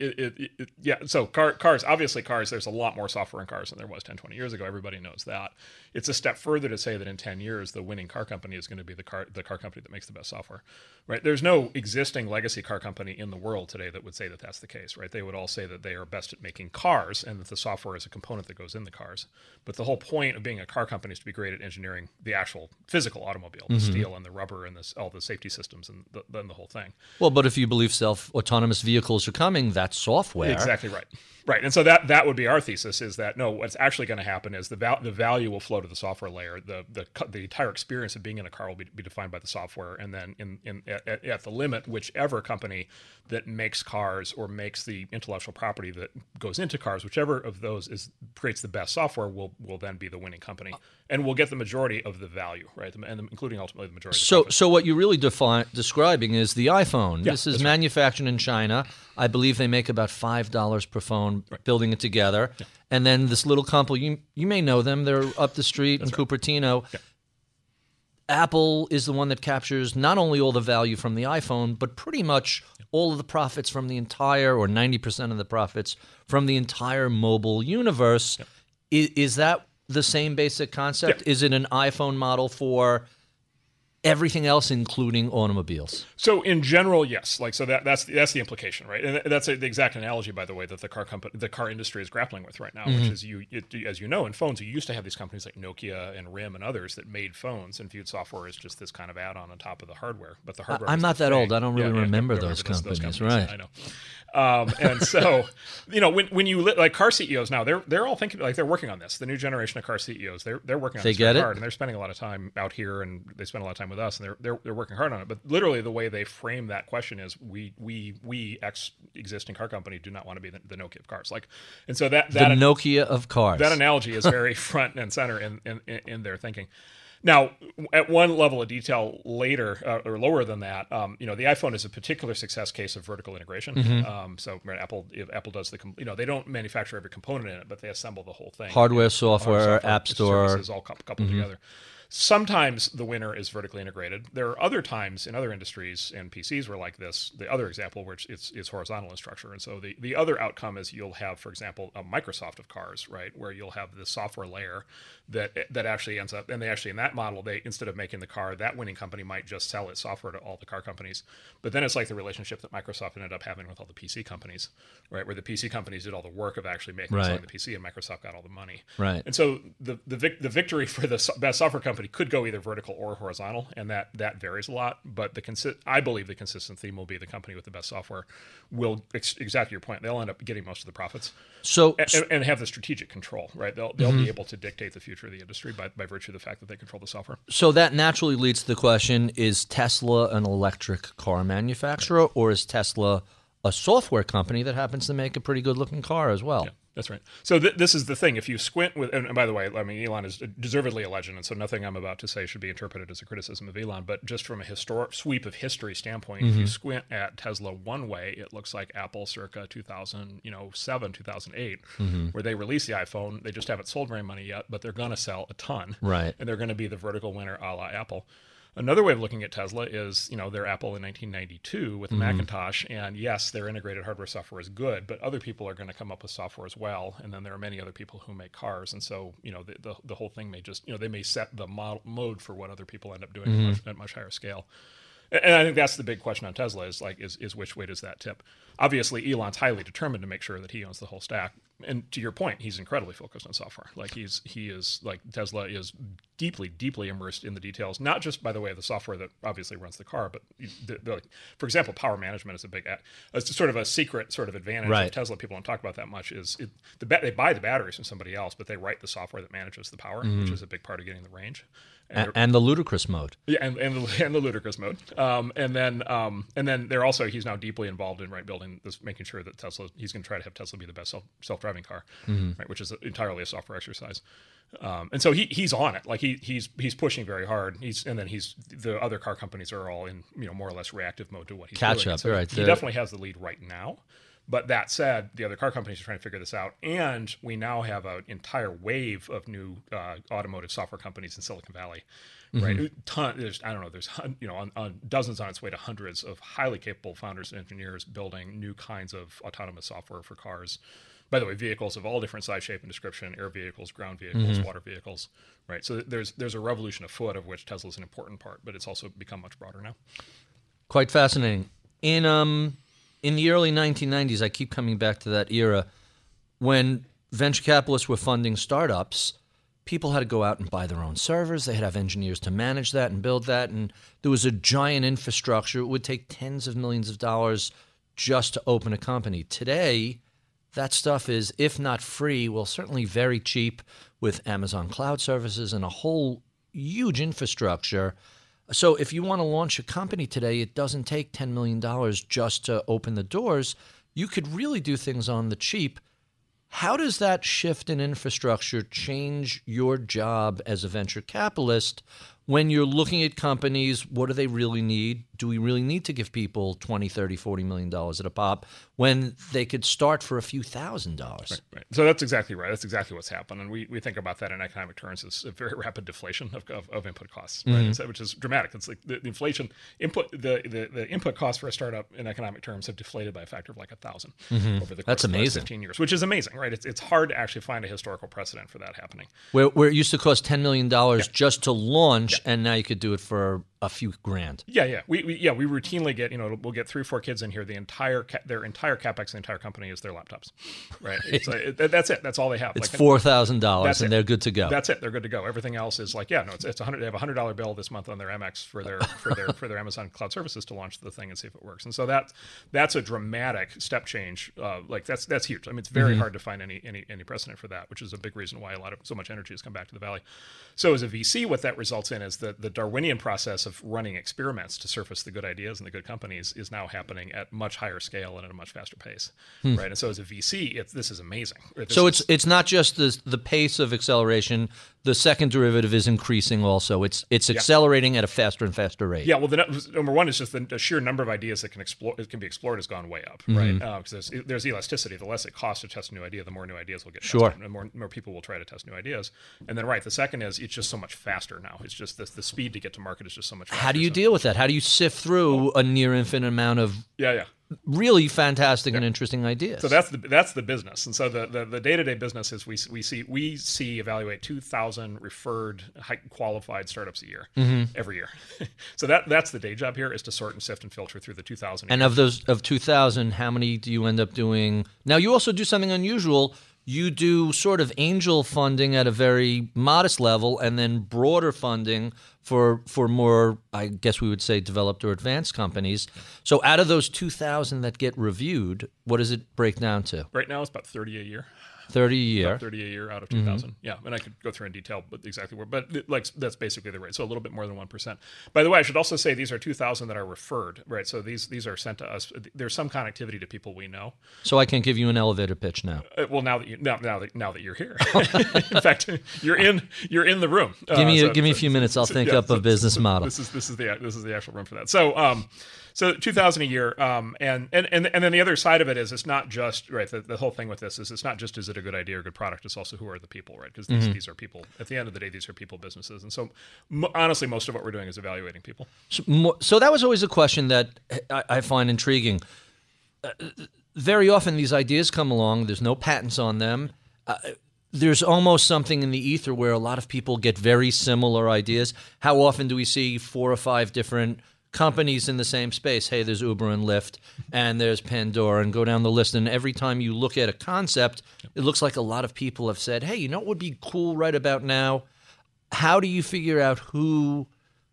So cars. Obviously, cars. There's a lot more software in cars than there was 10, 20 years ago. Everybody knows that. It's a step further to say that in 10 years, the winning car company is going to be the car company that makes the best software, right? There's no existing legacy car company in the world today that would say that that's the case, right? They would all say that they are best at making cars and that the software is a component that goes in the cars. But the whole point of being a car company is to be great at engineering the actual physical automobile, the steel and the rubber and all the safety systems and the whole thing. Well, but if you believe self-autonomous vehicles are coming, that's software. Exactly right. Right. And so that would be our thesis, is that no, what's actually going to happen is the value will flow to the software layer. The entire experience of being in a car will be defined by the software. And then at the limit, whichever company that makes cars or makes the intellectual property that goes into cars, whichever of those creates the best software will then be the winning company. And we'll get the majority of the value, right? And including ultimately the majority of the profit. So what you're really describing is the iPhone. Yeah, this is manufactured in China. I believe they make about $5 per phone building it together. Yeah. And then this little company, you may know them, they're up the street in Cupertino. Yeah. Apple is the one that captures not only all the value from the iPhone, but pretty much all of the profits from the entire, or 90% of the profits from the entire mobile universe. Yeah. Is that the same basic concept? Yeah. Is it an iPhone model for everything else, including automobiles? So in general, yes. That's the implication, right? And that's the exact analogy, by the way, that the car industry is grappling with right now, which is as you know, in phones, you used to have these companies like Nokia and RIM and others that made phones and viewed software as just this kind of add-on on top of the hardware. But the hardware. I'm not that old. I don't really remember those companies, right? I know. And so, when you like car CEOs now, they're all thinking, like, they're working on this. The new generation of car CEOs, they're working on this very hard, and they're spending a lot of time out here, and they spend a lot of time with us, and they're working hard on it. But literally, the way they frame that question is, we existing car company do not want to be the Nokia of cars. And so that Nokia of cars. That analogy is very front and center in their thinking. Now, at one level of detail later, or lower than that, the iPhone is a particular success case of vertical integration. So Apple does they don't manufacture every component in it, but they assemble the whole thing. Hardware, software, App Store. Services all coupled together. Sometimes the winner is vertically integrated. There are other times in other industries, and PCs were like this, the other example, which it's horizontal in structure. And so the other outcome is you'll have, for example, a Microsoft of cars, right, where you'll have the software layer that actually ends up, and they actually, in that model, they, instead of making the car, that winning company might just sell its software to all the car companies. But then it's like the relationship that Microsoft ended up having with all the PC companies, right, where the PC companies did all the work of actually making selling the PC, and Microsoft got all the money. Right. And so the victory for the best software company could go either vertical or horizontal, and that varies a lot. But I believe the consistent theme will be the company with the best software will, exactly your point, they'll end up getting most of the profits. So and have the strategic control, right? They'll be able to dictate the future of the industry by virtue of the fact that they control the software. So that naturally leads to the question: is Tesla an electric car manufacturer, or is Tesla a software company that happens to make a pretty good-looking car as well? Yeah. That's right. So this is the thing. If you squint with, and by the way, I mean, Elon is deservedly a legend, and so nothing I'm about to say should be interpreted as a criticism of Elon. But just from a historic sweep of history standpoint, if you squint at Tesla one way, it looks like Apple circa 2007, 2008, where they released the iPhone. They just haven't sold very many yet, but they're going to sell a ton, right? And they're going to be the vertical winner, a la Apple. Another way of looking at Tesla is, they're Apple in 1992 with the Macintosh, and yes, their integrated hardware software is good, but other people are going to come up with software as well, and then there are many other people who make cars, and so the whole thing may just they may set the mode for what other people end up doing at much higher scale. And I think that's the big question on Tesla is which way does that tip? Obviously, Elon's highly determined to make sure that he owns the whole stack. And to your point, he's incredibly focused on software. Tesla is deeply, deeply immersed in the details, not just by the way of the software that obviously runs the car, but for example, power management is it's sort of a secret sort of advantage of Tesla. People don't talk about that much. They buy the batteries from somebody else, but they write the software that manages the power, which is a big part of getting the range. And the ludicrous mode. Yeah, and the ludicrous mode. And then they're also, he's now deeply involved in building this, making sure that he's going to try to have Tesla be the best self-driving car, right, which is entirely a software exercise. And so he's on it. Like he's pushing very hard. The other car companies are all in more or less reactive mode to what he's doing. Catch up, so right? He definitely has the lead right now. But that said, the other car companies are trying to figure this out, and we now have an entire wave of new automotive software companies in Silicon Valley, right? There's on dozens on its way to hundreds of highly capable founders and engineers building new kinds of autonomous software for cars. By the way, vehicles of all different size, shape, and description: air vehicles, ground vehicles, water vehicles, right? So there's a revolution afoot of which Tesla's an important part, but it's also become much broader now. Quite fascinating. In the early 1990s, I keep coming back to that era, when venture capitalists were funding startups, people had to go out and buy their own servers. They had to have engineers to manage that and build that. And there was a giant infrastructure. It would take tens of millions of dollars just to open a company. Today, that stuff is, if not free, well, certainly very cheap with Amazon Cloud Services and a whole huge infrastructure. So if you want to launch a company today, it doesn't take $10 million just to open the doors. You could really do things on the cheap. How does that shift in infrastructure change your job as a venture capitalist when you're looking at companies? What do they really need? Do we really need to give people $20, $30, $40 million at a pop when they could start for a few $1,000s? Right. So that's exactly right. That's exactly what's happened. And we think about that in economic terms as a very rapid deflation of input costs, right? Which is dramatic. It's like the inflation the input costs for a startup in economic terms have deflated by a factor of 1,000 over the course of the last 15 years, which is amazing, right? It's hard to actually find a historical precedent for that happening. Where it used to cost $10 million just to launch, and now you could do it for a few grand. Yeah. We routinely get, we'll get 3 or 4 kids in here. Their entire capex, the entire company is their laptops, right? That's it. That's all they have. It's $4,000, and they're good to go. That's it. They're good to go. Everything else is it's $100. They have a $100 bill this month on their Amex for their Amazon Cloud Services to launch the thing and see if it works. And so that's a dramatic step change. That's huge. I mean, it's very hard to find any precedent for that, which is a big reason why so much energy has come back to the Valley. So as a VC, what that results in is the Darwinian process of running experiments to surface the good ideas and the good companies is now happening at much higher scale and at a much faster pace, right? And so as a VC, this is amazing. It's not just the pace of acceleration. The second derivative is increasing also. It's accelerating at a faster and faster rate. Yeah, well, number one is just the sheer number of ideas that can be explored has gone way up, right? Because there's elasticity. The less it costs to test a new idea, the more new ideas will get tested, and more people will try to test new ideas. And then, the second is it's just so much faster now. It's just the speed to get to market is just so much faster. How do you deal with that? How do you sift through a near infinite amount of really fantastic and interesting ideas? So that's the business. And so the day-to-day business is we evaluate 2,000 referred high qualified startups a year, every year. So that's the day job here, is to sort and sift and filter through the 2,000. And of 2,000, how many do you end up doing? Now you also do something unusual. You do sort of angel funding at a very modest level, and then broader funding for more, I guess we would say, developed or advanced companies. So out of those 2,000 that get reviewed, what does it break down to? Right now it's about 30 a year. 30 a year. About 30 a year out of 2,000. Yeah, and I could go through in detail exactly where, but that's basically the rate. So a little bit more than 1%. By the way, I should also say these are 2,000 that are referred, right? So these are sent to us. There's some connectivity to people we know. So I can give you an elevator pitch now. Well, now that you're here, in fact, you're in the room. Give me a few minutes. I'll think up a business model. This is the actual room for that. So 2,000 a year, and then the other side of it is it's not just the whole thing with this is it's not just is it it a good idea or a good product? It's also who are the people, right? Because these are people. At the end of the day, these are people businesses. And so honestly, most of what we're doing is evaluating people. So that was always a question that I find intriguing. Very often these ideas come along. There's no patents on them. There's almost something in the ether where a lot of people get very similar ideas. How often do we see 4 or 5 different companies in the same space? Hey, there's Uber and Lyft, and there's Pandora, and go down the list. And every time you look at a concept, it looks like a lot of people have said, hey, you know what would be cool right about now? How do you figure out who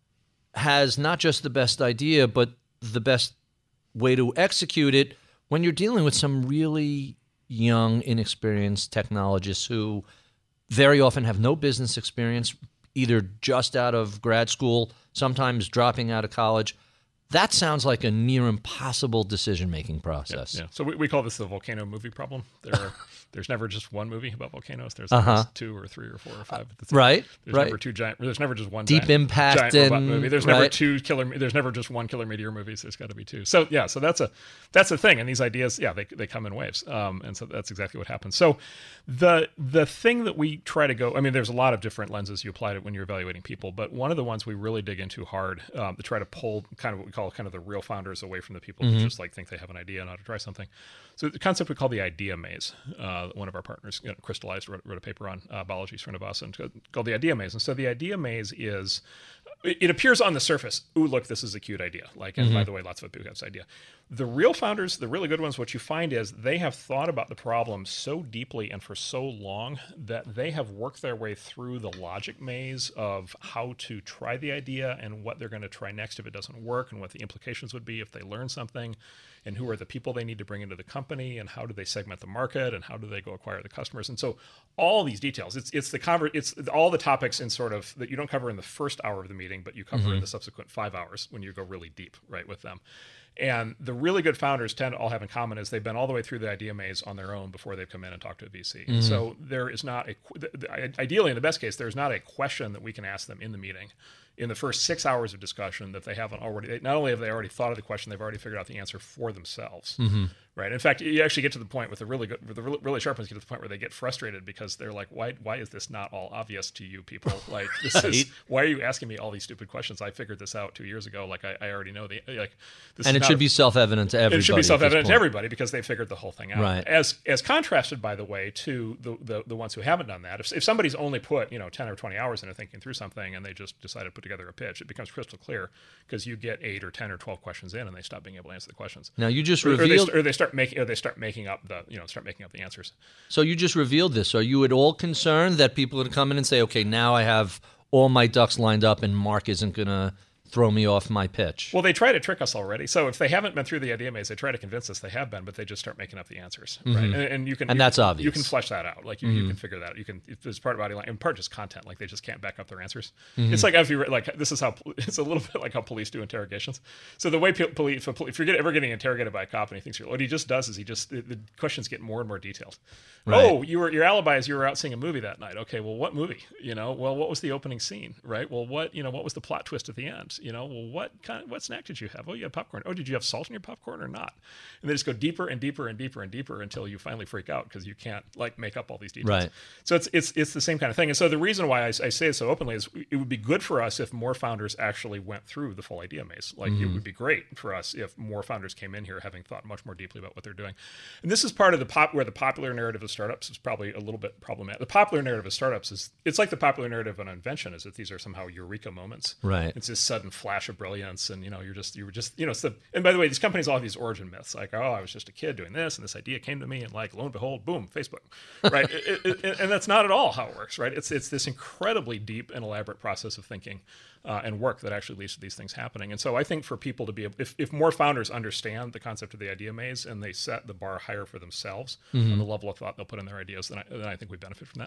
has not just the best idea, but the best way to execute it when you're dealing with some really young, inexperienced technologists who very often have no business experience, either just out of grad school, sometimes dropping out of college? That sounds like a near impossible decision-making process. Yeah. So we call this the volcano movie problem. There's never just one movie about volcanoes. There's always 2 or 3 or 4 or 5 at the same right. There's never two giant. There's never just one deep impact giant robot movie. There's never two killer. There's never just one killer meteor movies. There's got to be 2. So yeah. So that's a thing. And these ideas, they come in waves. And so that's exactly what happens. So the thing that we try to go. I mean, there's a lot of different lenses you apply to when you're evaluating people, but one of the ones we really dig into hard to try to pull kind of what we call kind of the real founders away from the people who just like think they have an idea and how to try something. So the concept we call the idea maze. One of our partners, Crystallized, wrote a paper on Balaji Srinivasan called the idea maze. And so the idea maze is, it appears on the surface, ooh, look, this is a cute idea. Like, and by the way, lots of people have this idea. The real founders, the really good ones, what you find is they have thought about the problem so deeply and for so long that they have worked their way through the logic maze of how to try the idea and what they're going to try next if it doesn't work, and what the implications would be if they learn something, and who are the people they need to bring into the company, and how do they segment the market, and how do they go acquire the customers. And so all these details, it's all the topics in sort of that you don't cover in the first hour of the meeting, but you cover in the subsequent 5 hours when you go really deep, right, with them. And the really good founders tend to all have in common is they've been all the way through the idea maze on their own before they've come in and talked to a VC. And so there is not ideally, in the best case, there's not a question that we can ask them in the meeting in the first 6 hours of discussion that they haven't already. Not only have they already thought of the question, they've already figured out the answer for themselves. Right. In fact, you actually get to the point with the really sharp ones get to the point where they get frustrated because they're like, why is this not all obvious to you people? Like, this is, why are you asking me all these stupid questions? I figured this out 2 years ago. Like, I already know this. And it should be self-evident to everybody. It should be self-evident to everybody because they figured the whole thing out. Right. As contrasted, by the way, to the ones who haven't done that. If somebody's only put 10 or 20 hours into thinking through something and they just decided to put together a pitch, it becomes crystal clear because you get 8 or 10 or 12 questions in and they stop being able to answer the questions. Now you just revealed, or they start making up the answers. So you just revealed this. Are you at all concerned that people are going to come in and say, okay, now I have all my ducks lined up and Mark isn't going to throw me off my pitch? Well, they try to trick us already. So if they haven't been through the idea maze, they try to convince us they have been, but they just start making up the answers, right? And you can, and that's obvious. You can flesh that out. Like you can figure that out. You can. It's part of body language, in part just content. Like they just can't back up their answers. It's like this is how it's a little bit like how police do interrogations. So the way police, if you're ever getting interrogated by a cop and he thinks what he just does is the questions get more and more detailed. Right. Oh, your alibi is you were out seeing a movie that night. Okay, well, what movie? Well, what was the opening scene? Right. Well, what was the plot twist at the end? Well, what snack did you have? Oh, you had popcorn. Oh, did you have salt in your popcorn or not? And they just go deeper and deeper and deeper and deeper until you finally freak out because you can't make up all these details. Right. So it's the same kind of thing. And so the reason why I say it so openly is it would be good for us if more founders actually went through the full idea maze. It would be great for us if more founders came in here having thought much more deeply about what they're doing. And this is part of where the popular narrative of startups is probably a little bit problematic. The popular narrative of startups it's like the popular narrative of an invention is that these are somehow eureka moments. Right. It's this sudden flash of brilliance, and you were just and by the way, these companies all have these origin myths like, oh, I was just a kid doing this and this idea came to me and lo and behold, boom, Facebook. Right. And that's not at all how it works, right? It's this incredibly deep and elaborate process of thinking and work that actually leads to these things happening. And so I think for people to be able, if more founders understand the concept of the idea maze and they set the bar higher for themselves on the level of thought they'll put in their ideas, then I think we benefit from that.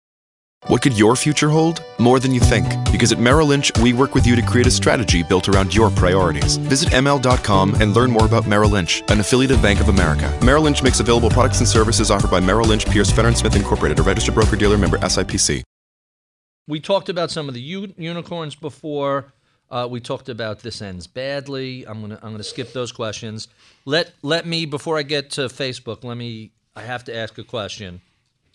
What could your future hold? More than you think. Because at Merrill Lynch, we work with you to create a strategy built around your priorities. Visit ML.com and learn more about Merrill Lynch, an affiliate of Bank of America. Merrill Lynch makes available products and services offered by Merrill Lynch, Pierce, Fenner & Smith Incorporated, a registered broker-dealer member SIPC. We talked about some of the unicorns before. We talked about this ends badly. I'm gonna skip those questions. Let me, before I get to Facebook, I have to ask a question.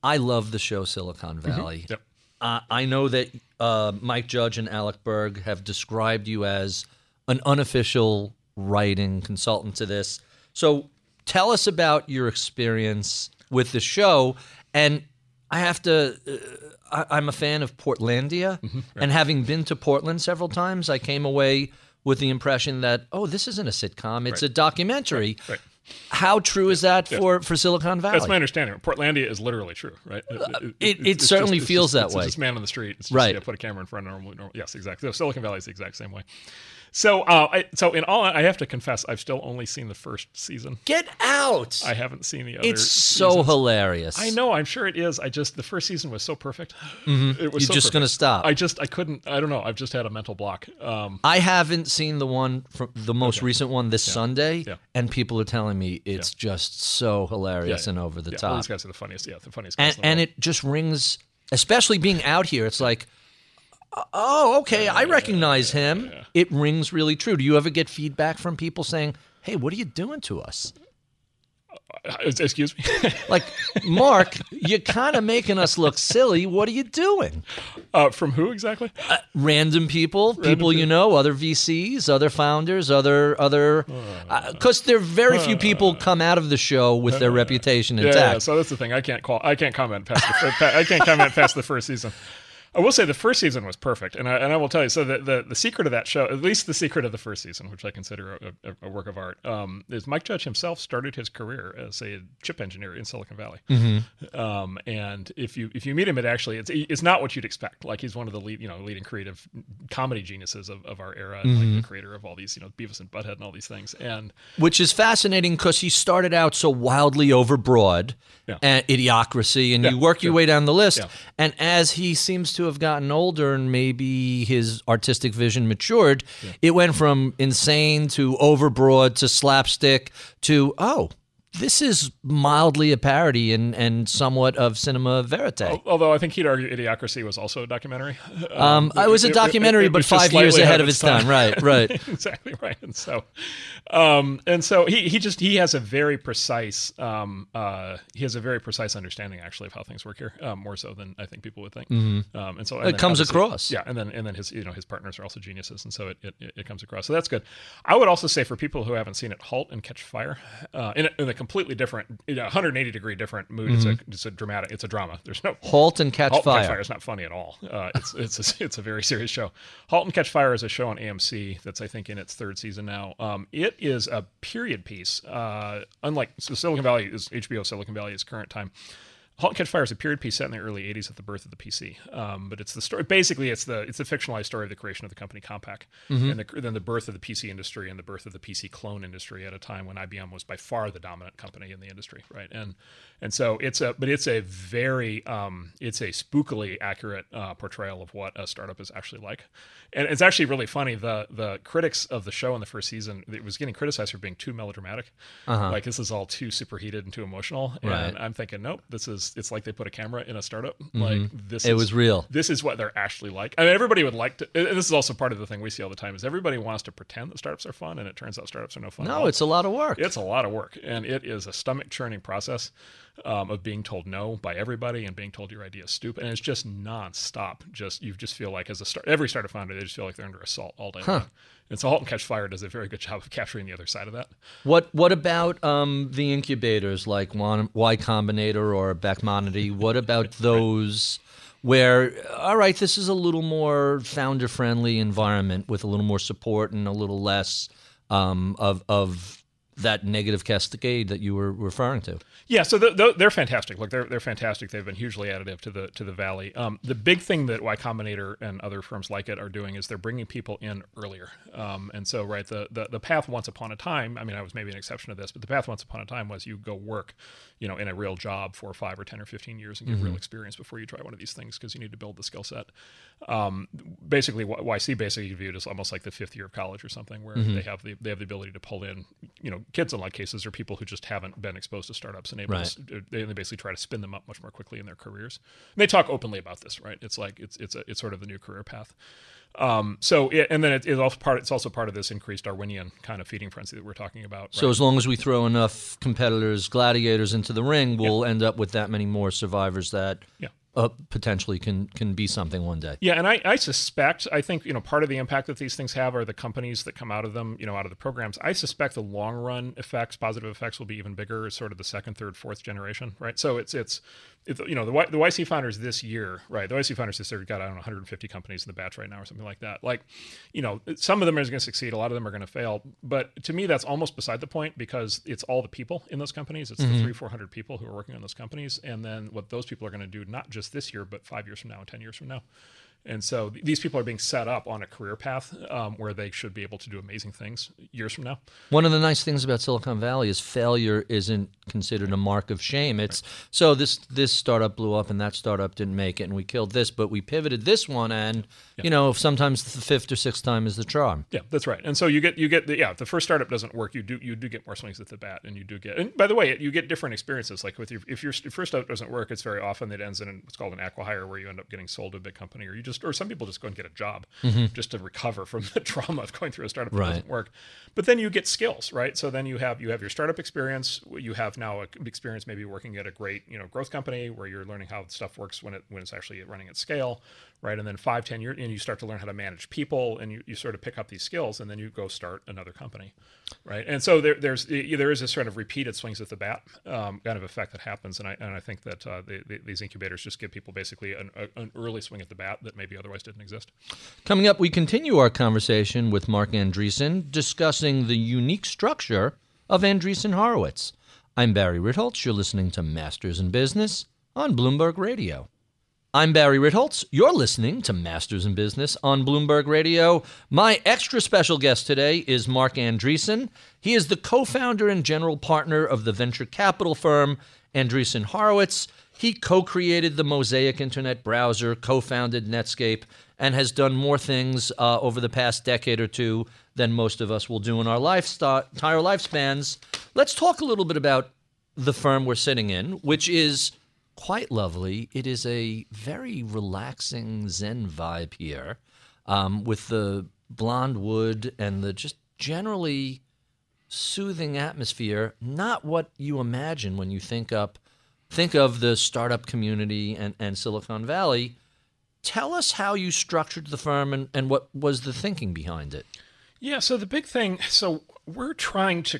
I love the show Silicon Valley. Yep. I know that Mike Judge and Alec Berg have described you as an unofficial writing consultant to this. So tell us about your experience with the show. And I have to, I'm a fan of Portlandia. And having been to Portland several times, I came away with the impression that, oh, this isn't a sitcom, it's a documentary. Right. How true is that for Silicon Valley? That's my understanding. Portlandia is literally true, right? It certainly feels that way. It's just man on the street. It's just, right. Put a camera in front of normal. Yes, exactly. So Silicon Valley is the exact same way. So, in all, I have to confess, I've still only seen the first season. Get out! I haven't seen the other. It's so seasons. hilarious. I know. I'm sure it is. The first season was so perfect. It was You're so just going to stop. I couldn't. I don't know. I've just had a mental block. I haven't seen the one from the most recent one this Sunday, and people are telling me it's just so hilarious and over the top. All these guys are the funniest. Yeah, the funniest guys. And it just rings, especially being out here. It's like, oh, okay, I recognize him. It rings really true. Do you ever get feedback from people saying, "Hey, what are you doing to us?" Excuse me. Like, Mark, you're kind of making us look silly. What are you doing? From who exactly? Random people, you know, other VCs, other founders, other. Because there are very few people come out of the show with their reputation intact. Yeah. So that's the thing. I can't comment past the first season. I will say the first season was perfect, and I will tell you. So the secret of that show, at least the secret of the first season, which I consider a work of art, is Mike Judge himself started his career as a chip engineer in Silicon Valley. And if you meet him, it's not what you'd expect. Like, he's one of the leading creative comedy geniuses of our era, and like the creator of all these Beavis and Butthead and all these things. And which is fascinating because he started out so wildly overbroad and Idiocracy, and you work your way down the list. And as he seems to have gotten older and maybe his artistic vision matured, it went from insane to overbroad to slapstick to, oh, this is mildly a parody and somewhat of cinema verite. Although I think he'd argue Idiocracy was also a documentary. It was a documentary, but 5 years ahead of its time. Right. Exactly right. And so he has a very precise understanding actually of how things work here, more so than I think people would think. And so it comes across. Yeah, and then his partners are also geniuses, and so it comes across. So that's good. I would also say for people who haven't seen it, Halt and Catch Fire in a completely different, 180 degree different mood. It's a drama. There's no Halt and Catch Fire. Halt and Catch Fire is not funny at all. It's a very serious show. Halt and Catch Fire is a show on AMC that's, I think, in its third season now. It is a period piece. Unlike Silicon Valley is HBO Silicon Valley is current time. Halt and Catch Fire is a period piece set in the early 80s at the birth of the PC. But it's the story. Basically, it's the fictionalized story of the creation of the company Compaq, and then the birth of the PC industry and the birth of the PC clone industry at a time when IBM was by far the dominant company in the industry, right? And so it's a very it's a spookily accurate portrayal of what a startup is actually like. And it's actually really funny. The critics of the show in the first season, it was getting criticized for being too melodramatic. Like, this is all too superheated and too emotional. And I'm thinking, nope, it's like they put a camera in a startup. Like, it was real. This is what they're actually like. I mean, everybody would like to, and this is also part of the thing we see all the time, is everybody wants to pretend that startups are fun, and it turns out startups are no fun at all. No, it's a lot of work. It's a lot of work, and it is a stomach churning process of being told no by everybody and being told your idea is stupid, and it's just nonstop. You just feel like, as every startup founder, they just feel like they're under assault all day long. And so Halt and Catch Fire does a very good job of capturing the other side of that. What about the incubators like Y Combinator or Backmonity? What about those where, all right, this is a little more founder-friendly environment with a little more support and a little less of that negative cascade that you were referring to? Yeah, so they're fantastic. Look, they're fantastic. They've been hugely additive to the Valley. The big thing that Y Combinator and other firms like it are doing is they're bringing people in earlier. And so, right, the path once upon a time, I mean, I was maybe an exception to this, but the path once upon a time was you go work, in a real job for 5 or 10 or 15 years and get real experience before you try one of these things, because you need to build the skill set. Basically, YC basically viewed as almost like the 5th year of college or something, where they have the ability to pull in, kids in a lot of cases are people who just haven't been exposed to startups and able Right. to, they basically try to spin them up much more quickly in their careers. And they talk openly about this, right? It's like it's sort of the new career path. And then it's also part of this increased Darwinian kind of feeding frenzy that we're talking about. So right? as long as we throw enough competitors, gladiators into the ring, we'll end up with that many more survivors that potentially can be something one day. Yeah, and I suspect, I think, part of the impact that these things have are the companies that come out of them, out of the programs. I suspect the long run effects, positive effects, will be even bigger as sort of the second, third, fourth generation, right? So it's the YC founders this year, right? The YC founders this year got, 150 companies in the batch right now or something like that. Like, some of them are going to succeed, a lot of them are going to fail. But to me, that's almost beside the point, because it's all the people in those companies. It's the 300-400 people who are working on those companies. And then what those people are going to do, not just this year, but 5 years from now and 10 years from now. And so these people are being set up on a career path where they should be able to do amazing things years from now. One of the nice things about Silicon Valley is failure isn't considered a mark of shame. It's so this startup blew up and that startup didn't make it, and we killed this, but we pivoted this one, and sometimes the fifth or sixth time is the charm. Yeah, that's right. And so you get if the first startup doesn't work, you do get more swings at the bat, and you do get. And by the way, you get different experiences. Like if your first startup doesn't work, it's very often that ends in what's called an acqui-hire, where you end up getting sold to a big company, or some people just go and get a job just to recover from the trauma of going through a startup that doesn't work. But then you get skills, right? So then you have your startup experience. You have now an experience maybe working at a great growth company where you're learning how stuff works when it's actually running at scale, right? And then 5-10 years, and you start to learn how to manage people, and you sort of pick up these skills, and then you go start another company, right? And so there is this sort of repeated swings at the bat kind of effect that happens, and I think that these incubators just give people basically an early swing at the bat that maybe otherwise didn't exist. Coming up, we continue our conversation with Marc Andreessen, discussing the unique structure of Andreessen Horowitz. I'm Barry Ritholtz. You're listening to Masters in Business on Bloomberg Radio. I'm Barry Ritholtz. You're listening to Masters in Business on Bloomberg Radio. My extra special guest today is Marc Andreessen. He is the co-founder and general partner of the venture capital firm Andreessen Horowitz. He co-created the Mosaic internet browser, co-founded Netscape, and has done more things over the past decade or two than most of us will do in our entire lifespans. Let's talk a little bit about the firm we're sitting in, which is quite lovely. It is a very relaxing Zen vibe here, with the blonde wood and the just generally soothing atmosphere. Not what you imagine when you think of the startup community and Silicon Valley. Tell us how you structured the firm and what was the thinking behind it. Yeah, so the big thing, we're trying to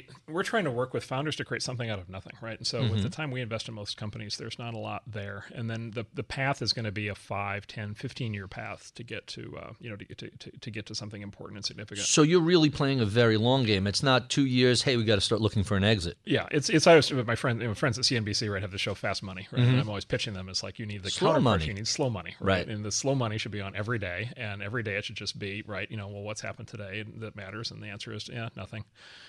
work with founders to create something out of nothing, right? And so with the time we invest in most companies, there's not a lot there. And then the path is going to be a 5, 10, 15-year path to get to get to something important and significant. So you're really playing a very long game. It's not 2 years, hey, we got to start looking for an exit. Yeah, it's I was with my friends at CNBC, right, have the show Fast Money, right? And I'm always pitching them as like, you need the slow counterpart, money. you need slow money, right? And the slow money should be on every day, and every day it should just be, right, what's happened today that matters? And the answer is, nothing.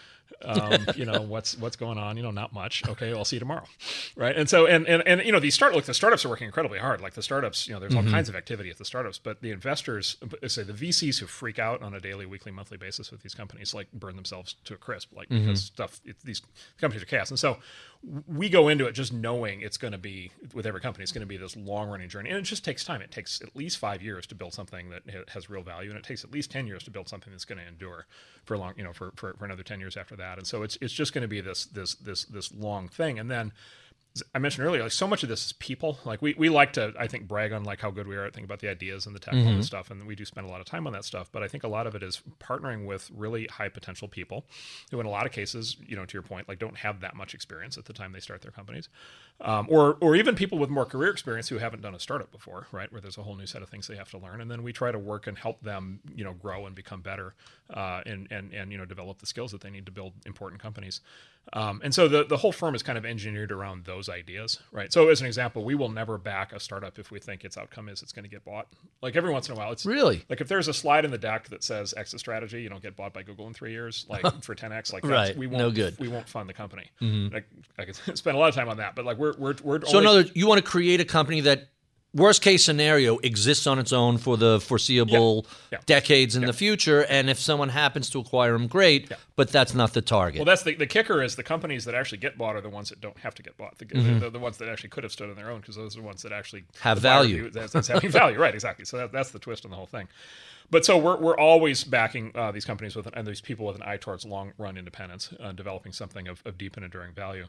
What's going on? Not much. Okay, I'll see you tomorrow, right? And so and the startups are working incredibly hard. Like the startups, there's all kinds of activity at the startups, but the investors, say the VCs who freak out on a daily, weekly, monthly basis with these companies, like burn themselves to a crisp, like because these companies are chaos. And so we go into it just knowing it's going to be, with every company, it's going to be this long-running journey, and it just takes time. It takes at least 5 years to build something that has real value, and it takes at least 10 years to build something that's going to endure for long, for another 10 years after that. And so it's just going to be this long thing. And then I mentioned earlier, like so much of this is people. Like we like to, I think, brag on like how good we are at thinking about the ideas and the tech and stuff, and we do spend a lot of time on that stuff. But I think a lot of it is partnering with really high potential people who, in a lot of cases, to your point, like don't have that much experience at the time they start their companies, or even people with more career experience who haven't done a startup before, right? Where there's a whole new set of things they have to learn, and then we try to work and help them, grow and become better, and develop the skills that they need to build important companies. And so the whole firm is kind of engineered around those ideas, right? So as an example, we will never back a startup if we think its outcome is it's going to get bought. Like every once in a while, it's really like if there's a slide in the deck that says exit strategy, get bought by Google in 3 years, like for 10x, like right, we won't, no good. We won't fund the company. Like I could spend a lot of time on that, but like we're so in other words, you want to create a company that worst case scenario exists on its own for the foreseeable decades in the future. And if someone happens to acquire them, great, but that's not the target. Well, that's the kicker is the companies that actually get bought are the ones that don't have to get bought. The ones that actually could have stood on their own, because those are the ones that actually have value. That's having value, right? Exactly. So that's the twist on the whole thing. But so we're always backing these companies and these people with an eye towards long run independence, developing something of deep and enduring value.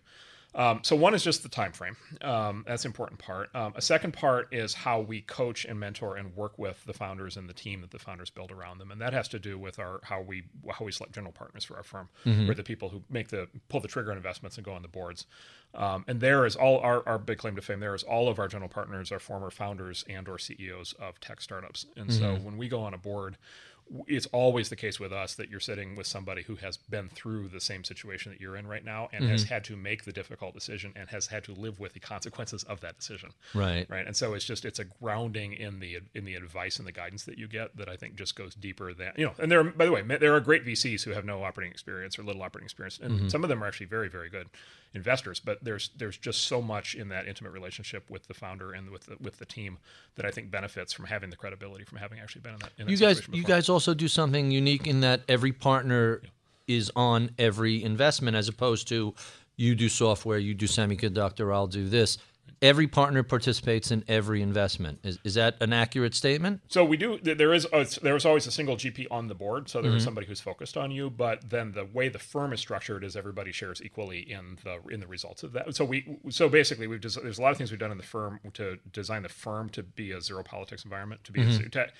So one is just the time frame. That's an important part. A second part is how we coach and mentor and work with the founders and the team that the founders build around them, and that has to do with how we select general partners for our firm. We're the people who pull the trigger on investments and go on the boards. And there is all our big claim to fame. There is all of our general partners are former founders and or CEOs of tech startups, and so when we go on a board, it's always the case with us that you're sitting with somebody who has been through the same situation that you're in right now and has had to make the difficult decision and has had to live with the consequences of that decision. Right. And so it's a grounding in the advice and the guidance that you get that I think just goes deeper than, and by the way, there are great VCs who have no operating experience or little operating experience. And some of them are actually very, very good investors, but there's just so much in that intimate relationship with the founder and with the team that I think benefits from having the credibility from having actually been in that situation before. You guys also do something unique in that every partner is on every investment, as opposed to you do software, you do semiconductor, I'll do this. Every partner participates in every investment. Is that an accurate statement? So we do. There is always a single GP on the board, so there is somebody who's focused on you. But then the way the firm is structured is everybody shares equally in the results of that. So basically there's a lot of things we've done in the firm to design the firm to be a zero politics environment, to be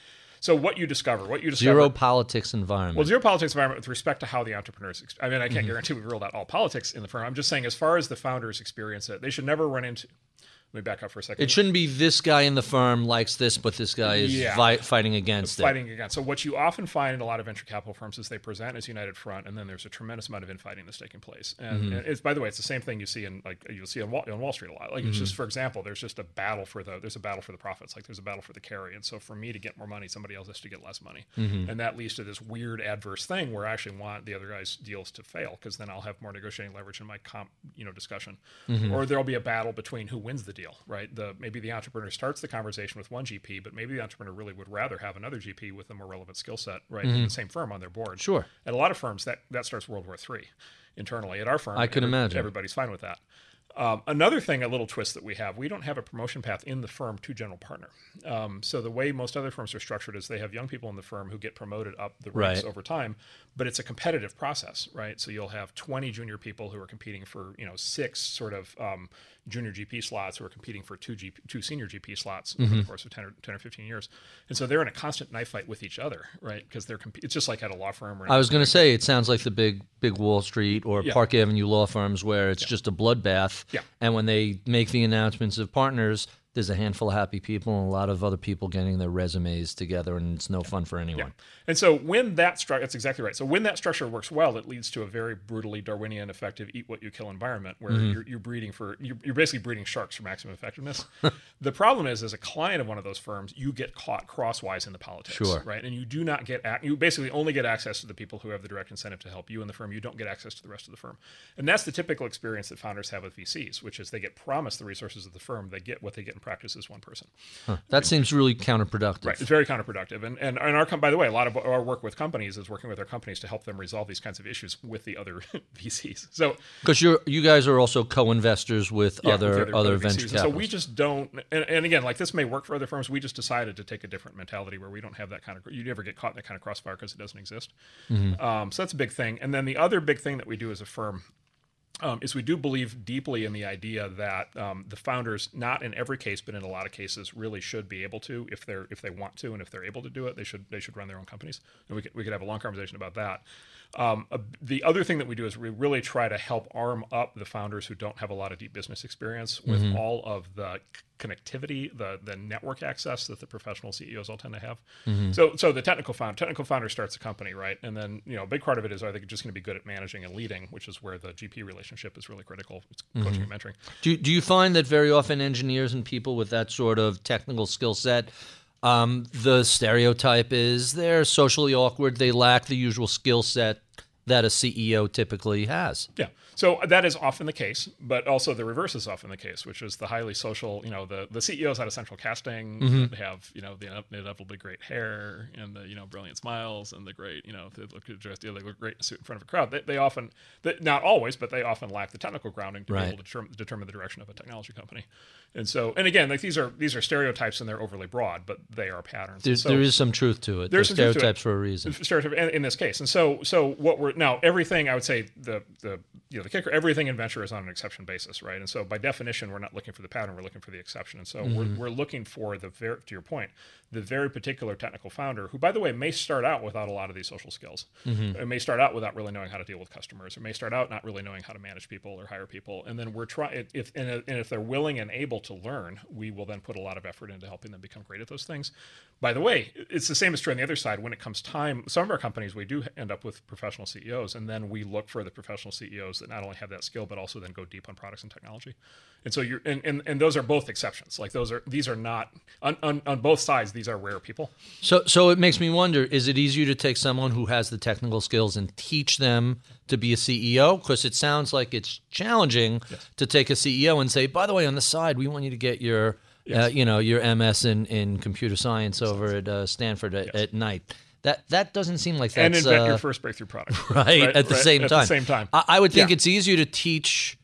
So what you discover zero politics environment. Well, zero politics environment with respect to how the entrepreneurs. I mean, I can't guarantee we've ruled out all politics in the firm. I'm just saying, as far as the founders experience it, they should never run into. Let me back up for a second. It shouldn't be this guy in the firm likes this, but this guy is fighting against it. So what you often find in a lot of venture capital firms is they present as united front, and then there's a tremendous amount of infighting that's taking place. And it's, by the way, it's the same thing you see you'll see on Wall Street a lot. Like it's just, for example, there's just a battle for the profits. Like there's a battle for the carry. And so for me to get more money, somebody else has to get less money, and that leads to this weird adverse thing where I actually want the other guy's deals to fail because then I'll have more negotiating leverage in my discussion, or there'll be a battle between who wins the deal, right? Maybe the entrepreneur starts the conversation with one GP, but maybe the entrepreneur really would rather have another GP with a more relevant skill set, right, in the same firm on their board. Sure. At a lot of firms, that starts World War III internally. At our firm, I can imagine everybody's fine with that. Another thing, a little twist that we don't have a promotion path in the firm to general partner. So the way most other firms are structured is they have young people in the firm who get promoted up the ranks over time, but it's a competitive process, right? So you'll have 20 junior people who are competing for 6 sort of junior GP slots who are competing for 2 senior GP slots over the course of 10 or 15 years. And so they're in a constant knife fight with each other, right? Because it's just like at a law firm. I was going to say, it sounds like the big Wall Street or Park Avenue law firms where it's just a bloodbath. Yeah. And when they make the announcements of partners, there's a handful of happy people and a lot of other people getting their resumes together, and it's no fun for anyone. Yeah. And so when that structure, that's exactly right. So when that structure works well, it leads to a very brutally Darwinian effective eat what you kill environment where you're basically breeding sharks for maximum effectiveness. The problem is, as a client of one of those firms, you get caught crosswise in the politics, right? And you do not you basically only get access to the people who have the direct incentive to help you in the firm. You don't get access to the rest of the firm. And that's the typical experience that founders have with VCs, which is they get promised the resources of the firm. They get what they get in practice as one person. That seems really counterproductive. Right, it's very counterproductive. And our by the way, a lot of our work with companies is working with our companies to help them resolve these kinds of issues with the other VCs. So because you guys are also co-investors with other venture capitalists. So we just don't. And again, like this may work for other firms. We just decided to take a different mentality where we don't have that kind of. You never get caught in that kind of crossfire because it doesn't exist. So that's a big thing. And then the other big thing that we do as a firm. Is we do believe deeply in the idea that the founders, not in every case, but in a lot of cases, really should be able to, if they want to, and if they're able to do it, they should run their own companies. And we could have a long conversation about that. The other thing that we do is we really try to help arm up the founders who don't have a lot of deep business experience with all of the connectivity, the network access that the professional CEOs all tend to have. So the technical founder starts a company, right? And then a big part of it is, are they just going to be good at managing and leading, which is where the GP relationship is really critical. It's coaching and mentoring. Do you find that very often engineers and people with that sort of technical skill set, the stereotype is they're socially awkward, they lack the usual skill set, that a CEO typically has. Yeah. So that is often the case, but also the reverse is often the case, which is the highly social, the CEOs out of central casting that have, the inevitably great hair and the, brilliant smiles and the great, they look great in a suit in front of a crowd. They often, not always, but they often lack the technical grounding to be able to determine the direction of a technology company. And so, and again, like these are stereotypes and they're overly broad, but they are patterns. There is some truth to it. There's stereotypes for a reason. Stereotype in this case. And so what we're now, everything, I would say the kicker, everything in venture is on an exception basis, right? And so by definition, we're not looking for the pattern, we're looking for the exception. And so we're looking for to your point, the very particular technical founder who, by the way, may start out without a lot of these social skills. It may start out without really knowing how to deal with customers. It may start out not really knowing how to manage people or hire people. And then we're trying, if they're willing and able to learn, we will then put a lot of effort into helping them become great at those things. By the way, it's the same as true on the other side. When it comes time, some of our companies, we do end up with professional CEOs, and then we look for the professional CEOs that not only have that skill, but also then go deep on products and technology. And so and those are both exceptions. Like these are not on both sides. These are rare people. So it makes me wonder: is it easier to take someone who has the technical skills and teach them to be a CEO? Because it sounds like it's challenging to take a CEO and say, by the way, on the side, we want you to get your your MS in computer science over at Stanford at night. That doesn't seem like that's... And invent your first breakthrough product. Right, at the same time. At the same time. I would think it's easier to teach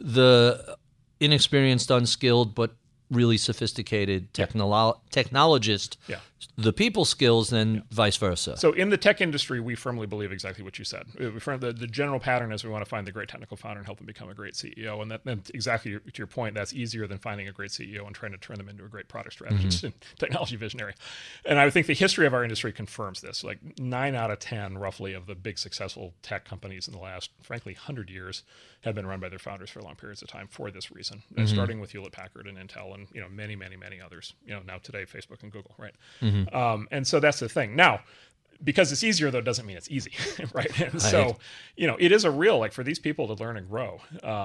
the inexperienced, unskilled, but really sophisticated technologist the people skills than vice versa. So in the tech industry, we firmly believe exactly what you said. The general pattern is we want to find the great technical founder and help them become a great CEO. And that exactly to your point, that's easier than finding a great CEO and trying to turn them into a great product strategist and technology visionary. And I think the history of our industry confirms this. Like 9 out of 10, roughly, of the big successful tech companies in the last, frankly, 100 years have been run by their founders for long periods of time for this reason. And starting with Hewlett-Packard and Intel and many, many, many others. Now today, Facebook and Google, right? And so that's the thing. Now, because it's easier, though, doesn't mean it's easy, right? And so, it is a real, like, for these people to learn and grow,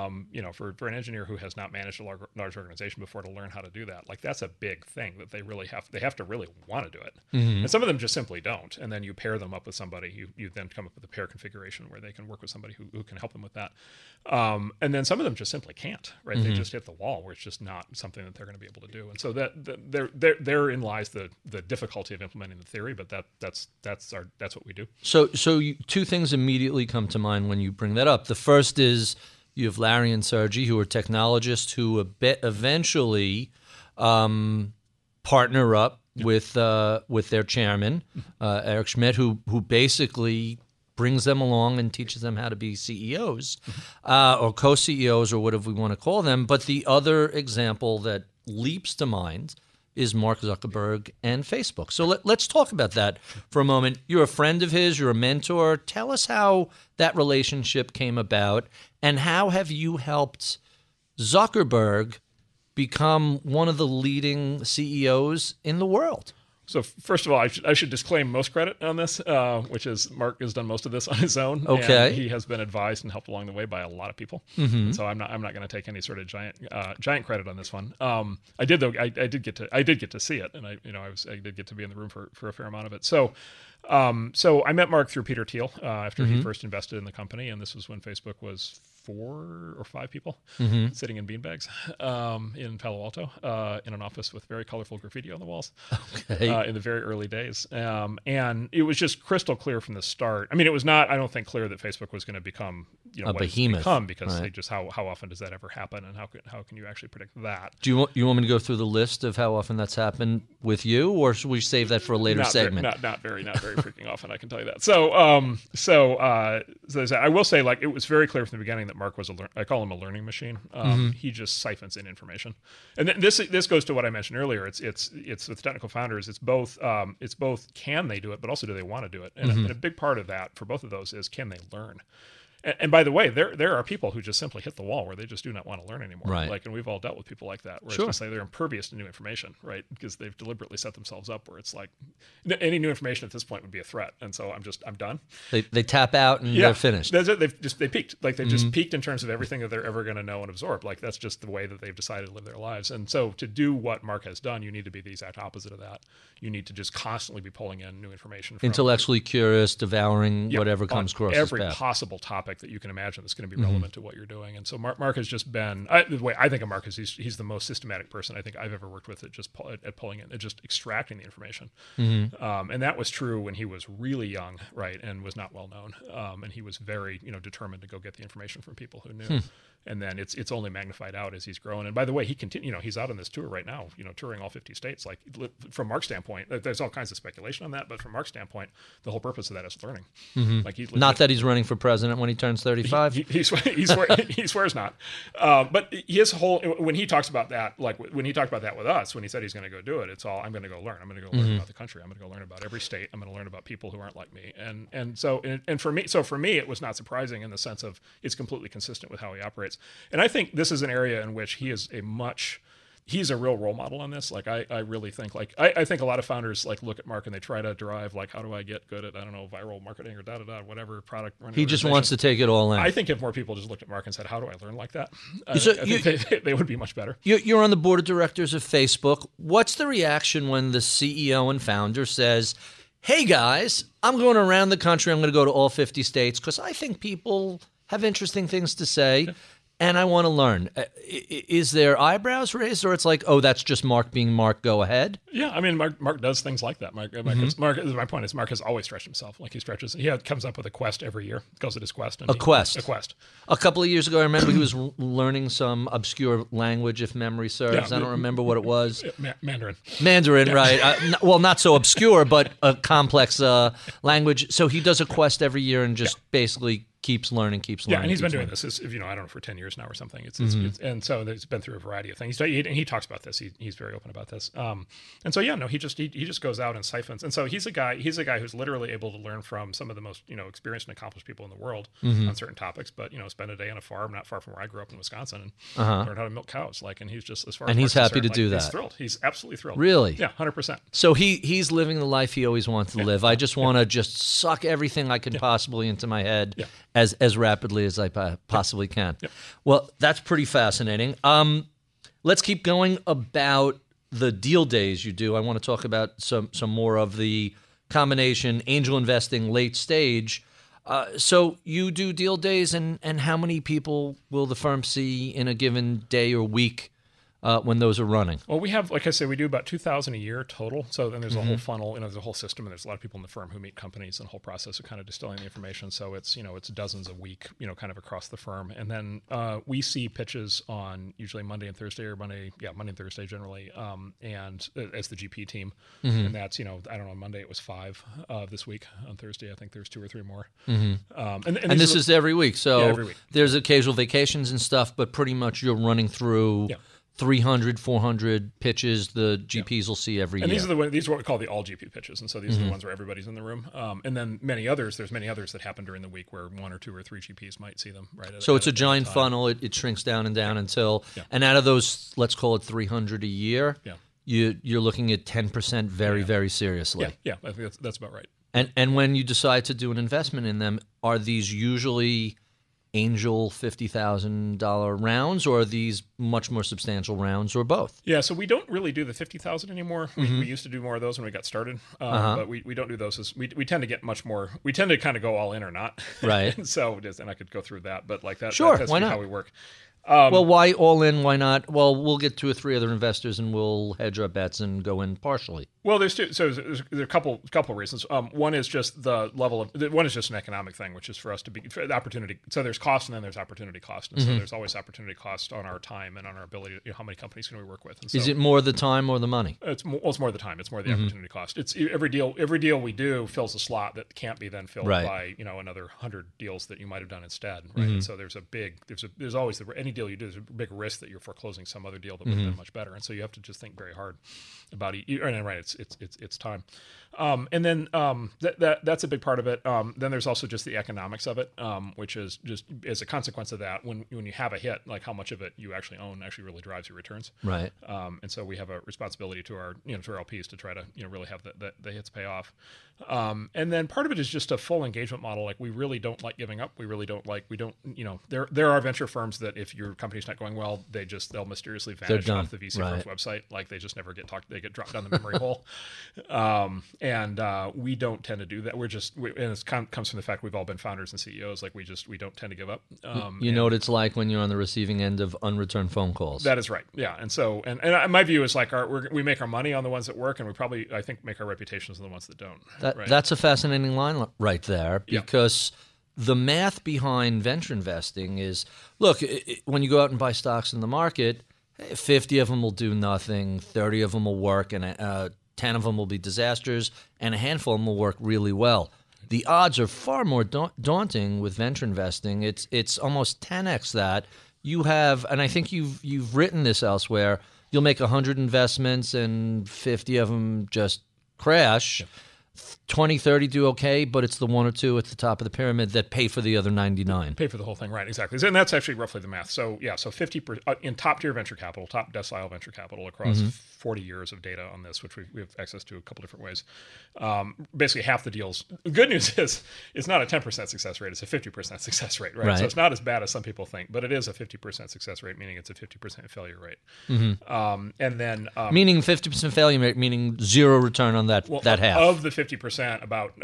for an engineer who has not managed a large organization before to learn how to do that, like, that's a big thing that they have to really want to do it. And some of them just simply don't. And then you pair them up with somebody, you then come up with a pair configuration where they can work with somebody who can help them with that. And then some of them just simply can't, right? They just hit the wall where it's just not something that they're going to be able to do. And so therein lies the difficulty of implementing the theory, but that's what we do. So two things immediately come to mind when you bring that up. The first is you have Larry and Sergey, who are technologists who eventually partner up with their chairman, Eric Schmidt, who basically brings them along and teaches them how to be CEOs or co-CEOs or whatever we want to call them. But the other example that leaps to mind is Mark Zuckerberg and Facebook. So let's talk about that for a moment. You're a friend of his, you're a mentor. Tell us how that relationship came about, and how have you helped Zuckerberg become one of the leading CEOs in the world? So first of all, I should disclaim most credit on this, which is Mark has done most of this on his own. Okay, and he has been advised and helped along the way by a lot of people. So I'm not going to take any sort of giant credit on this one. I did though. I did get to see it, and I did get to be in the room for a fair amount of it. So I met Mark through Peter Thiel after he first invested in the company, and this was when Facebook was 4 or 5 people sitting in beanbags in Palo Alto in an office with very colorful graffiti on the walls in the very early days. And it was just crystal clear from the start. I mean, it was not, I don't think, clear that Facebook was going to become a behemoth, because they just how often does that ever happen, and how can you actually predict that? Do you want me to go through the list of how often that's happened with you, or should we save that for a later segment? Not very freaking often, I can tell you that. So I will say, like, it was very clear from the beginning that Mark was I call him a learning machine. He just siphons in information, and this goes to what I mentioned earlier. It's with technical founders. It's both can they do it, but also do they want to do it? And a big part of that for both of those is, can they learn? And by the way, there are people who just simply hit the wall where they just do not want to learn anymore. Right. Like, and we've all dealt with people like that, where Sure. it's just like they're impervious to new information, right? Because they've deliberately set themselves up where it's like any new information at this point would be a threat, and so I'm done. They tap out and they're finished. That's it. They peaked. Like they've just peaked in terms of everything that they're ever going to know and absorb. Like that's just the way that they've decided to live their lives. And so to do what Mark has done, you need to be the exact opposite of that. You need to just constantly be pulling in new information. From Intellectually curious, devouring whatever comes across every his path. possible topic that you can imagine that's going to be relevant to what you're doing. And so Mark has just been the way I think of Mark is he's the most systematic person I think I've ever worked with at pulling in and just extracting the information. And that was true when he was really young, right, and was not well known. And he was very determined to go get the information from people who knew. And then it's only magnified out as he's grown. And by the way, he's out on this tour right now, touring all 50 states. Like from Mark's standpoint, there's all kinds of speculation on that, but from Mark's standpoint, the whole purpose of that is learning. Like Not that he's running for president when he turns 35. He swears not. But his whole when he talks about that, like when he talked about that with us, when he said he's going to go do it, it's all I'm going to go learn. I'm going to go learn about the country. I'm going to go learn about every state. I'm going to learn about people who aren't like me. And so for me, it was not surprising in the sense of it's completely consistent with how he operates. And I think this is an area in which he's a real role model on this. Like I really think I think a lot of founders like look at Mark and they try to derive like how do I get good at viral marketing or whatever product. He just wants to take it all in. I think if more people just looked at Mark and said, how do I learn like that? I think they would be much better. You're on the board of directors of Facebook. What's the reaction when the CEO and founder says, hey guys, I'm going around the country. I'm going to go to all 50 states because I think people have interesting things to say. And I want to learn. Is there eyebrows raised, or it's like, oh, that's just Mark being Mark? Go ahead. Yeah, I mean, Mark does things like that. Mark, my point is, Mark has always stretched himself. Like he comes up with a quest every year. Goes at his quest. A quest. A couple of years ago, I remember he was learning some obscure language, if memory serves. I don't remember what it was. Mandarin. Mandarin, right? Well, not so obscure, but a complex language. So he does a quest every year and just basically keeps learning. Yeah, and he's been doing this, I don't know, for 10 years now or something. And so it's been through a variety of things. And he talks about this. He's very open about this. And so he just goes out and siphons. And so he's a guy who's literally able to learn from some of the most experienced and accomplished people in the world on certain topics. But spend a day on a farm not far from where I grew up in Wisconsin and learn how to milk cows. And he's just as far. And as he's happy to do that. He's thrilled. He's absolutely thrilled. Really? Yeah, 100%. So he's living the life he always wanted to live. I just want to just suck everything I can possibly into my head as rapidly as I possibly can. Yep. Well, that's pretty fascinating. Let's keep going about the deal days you do. I want to talk about some more of the combination angel investing late stage. So you do deal days, and how many people will the firm see in a given day or week when those are running? Well, we have, like I said, we do about 2,000 a year total. So then there's a whole funnel, there's a whole system, and there's a lot of people in the firm who meet companies and the whole process of kind of distilling the information. So it's, it's dozens a week, kind of across the firm. And then we see pitches on usually Monday and Thursday Monday and Thursday generally, and as the GP team. And that's, I don't know, Monday it was 5 this week. On Thursday, I think there's 2 or 3 more. And this is every week. So every week. There's occasional vacations and stuff, but pretty much you're running through 300, 400 pitches the GPs will see every year. And these are what we call the all GP pitches. And so these are the ones where everybody's in the room. And then there's many others that happen during the week where 1 or 2 or 3 GPs might see them. Right. So it's a giant funnel. It shrinks down and down until, and out of those, let's call it 300 a year, you're looking at 10% very, very seriously. Yeah, I think that's about right. And when you decide to do an investment in them, are these usually angel $50,000 rounds, or are these much more substantial rounds, or both? Yeah, so we don't really do the 50,000 anymore. We used to do more of those when we got started, but we don't do those. We tend to get much more. We tend to kind of go all in or not. Right. And I could go through that, but like that. Sure, that's why not? How we work. Well, why all in? Why not? Well, we'll get 2 or 3 other investors and we'll hedge our bets and go in partially. Well, there's a couple reasons. One is just the level of one is just an economic thing, which is for us to be for the opportunity. So there's cost and then there's opportunity cost, and so there's always opportunity cost on our time and on our ability. How many companies can we work with? And so, is it more the time or the money? It's more the time. It's more the opportunity cost. It's every deal we do fills a slot that can't be then filled by another 100 deals that you might have done instead. Right. And so there's always any deal you do, there's a big risk that you're foreclosing some other deal that would have been much better. And so you have to just think very hard about it. And right, it's time. And then that's a big part of it. Then there's also just the economics of it, which is just as a consequence of that, when you have a hit, like how much of it you actually own actually really drives your returns. Right. And so we have a responsibility to our LPs to try to really have the hits pay off. And then part of it is just a full engagement model. Like we really don't like giving up. There are venture firms that if your company's not going well, they'll mysteriously vanish off the VC firm's website. Like they just never get talked. They get dropped down the memory hole. And we don't tend to do that. And it comes from the fact we've all been founders and CEOs. Like we don't tend to give up. You know what it's like when you're on the receiving end of unreturned phone calls. That is right. Yeah. And so, and my view is like we make our money on the ones that work, and we probably, I think, make our reputations on the ones that don't. Right? That's a fascinating line right there, because the math behind venture investing is, look, when you go out and buy stocks in the market, 50 of them will do nothing, 30 of them will work, and 10 of them will be disasters, and a handful of them will work really well. The odds are far more daunting with venture investing. It's almost 10x that. You have, and I think you've written this elsewhere, you'll make 100 investments and 50 of them just crash. Yep. 20, 30 do okay, but it's the one or two at the top of the pyramid that pay for the other 99. Pay for the whole thing, right? Exactly. And that's actually roughly the math. So 50% in top tier venture capital, top decile venture capital across 40 years of data on this, which we have access to a couple different ways. Basically, half the deals. The good news is it's not a 10% success rate; it's a 50% success rate, right? So it's not as bad as some people think, but it is a 50% success rate, meaning it's a 50% failure rate. And then meaning 50% failure rate, meaning zero return on that half of the 50%. About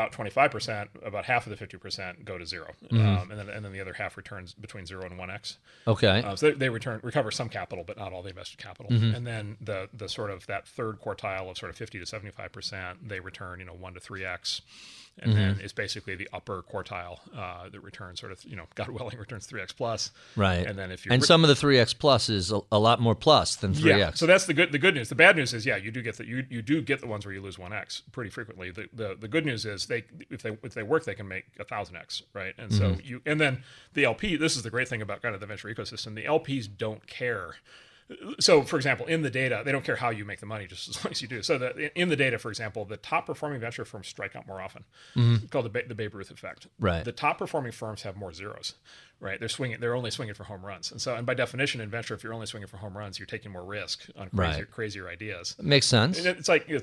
25%, about half of the 50% go to zero, and then the other half returns between 0 and 1x. Okay. So they recover some capital, but not all the invested capital. And then the sort of that third quartile of sort of 50 to 75%, they return 1 to 3x. And then it's basically the upper quartile that returns sort of, God willing, returns 3x plus. Right. And then if you some of the 3x plus is a lot more plus than 3x. Yeah. So that's the good news. The bad news is, you do get you do get the ones where you lose 1x pretty frequently. The good news is if they work, they can make 1,000x, right? And so and then the LP. This is the great thing about kind of the venture ecosystem. The LPs don't care. So, for example, in the data, they don't care how you make the money, just as long as you do. So, in the data, for example, the top performing venture firms strike out more often. It's called the Babe Ruth effect. Right. The top performing firms have more zeros. Right. They're only swinging for home runs. And by definition, in venture, if you're only swinging for home runs, you're taking more risk on crazier ideas. Makes sense. And it's like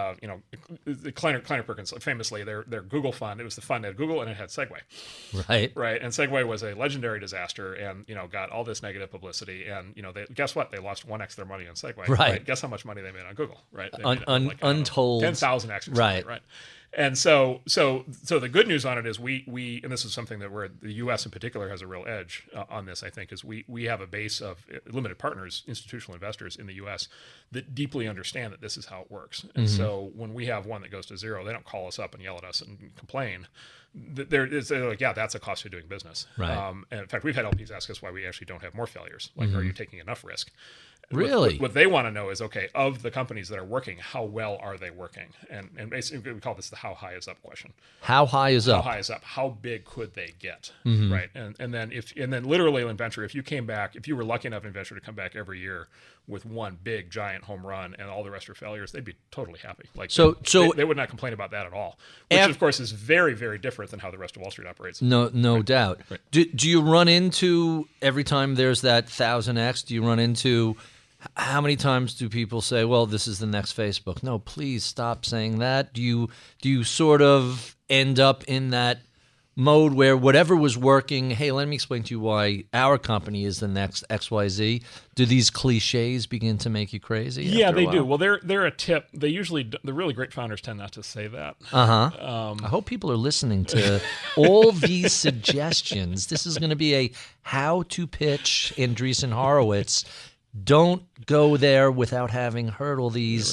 Kleiner Perkins famously, their Google fund. It was the fund at Google, and it had Segway. Right. Right. And Segway was a legendary disaster, and got all this negative publicity. And guess what? They lost 1x their money on Segway. Right. Guess how much money they made on Google? Right. Untold. 10,000x. Right. And so the good news on it is we and this is something that the U.S. in particular has a real edge on this, I think, is we have a base of limited partners, institutional investors in the U.S. that deeply understand that this is how it works. And so when we have one that goes to zero, they don't call us up and yell at us and complain. They're like, yeah, that's a cost of doing business. Right. And in fact, we've had LPs ask us why we actually don't have more failures. Like, are you taking enough risk? Really? What they want to know is, okay, of the companies that are working, how well are they working? And basically, we call this the how high is up question. How high is up? How high is up? How big could they get? Right. And then literally in venture, if you were lucky enough in venture to come back every year with one big giant home run and all the rest are failures, they'd be totally happy. Like they would not complain about that at all. Which of course is very, very different than how the rest of Wall Street operates. No doubt. Right. Do you run into, every time there's that 1,000x, do you run into, how many times do people say, well, this is the next Facebook? No, please stop saying that. Do you sort of end up in that mode where whatever was working, hey, let me explain to you why our company is the next XYZ? Do these cliches begin to make you crazy? Yeah, they do. Well, they're a tip. They usually, the really great founders tend not to say that. I hope people are listening to all these suggestions. This is going to be a how to pitch Andreessen Horowitz. Don't go there without having heard all these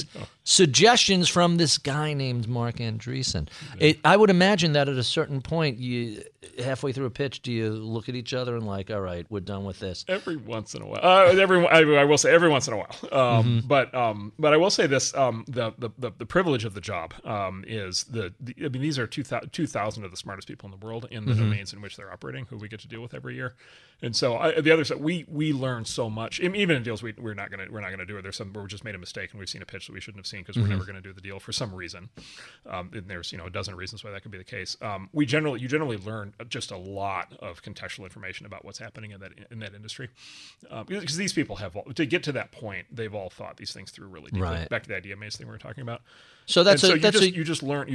suggestions from this guy named Mark Andreessen. I would imagine that at a certain point, you halfway through a pitch, do you look at each other and like, all right, we're done with this? Every once in a while. I will say every once in a while. But I will say this: the privilege of the job is I mean, these are 2,000 of the smartest people in the world in the domains in which they're operating, who we get to deal with every year. And so the other side, we learn so much. Even in deals we're not gonna do it. There's some where we just made a mistake and we've seen a pitch that we shouldn't have seen because we're never going to do the deal for some reason. And there's a dozen reasons why that could be the case. You generally learn just a lot of contextual information about what's happening in that industry, because these people have to get to that point. They've all thought these things through really deeply. Right. Back to the idea maze thing we were talking about. So you just learn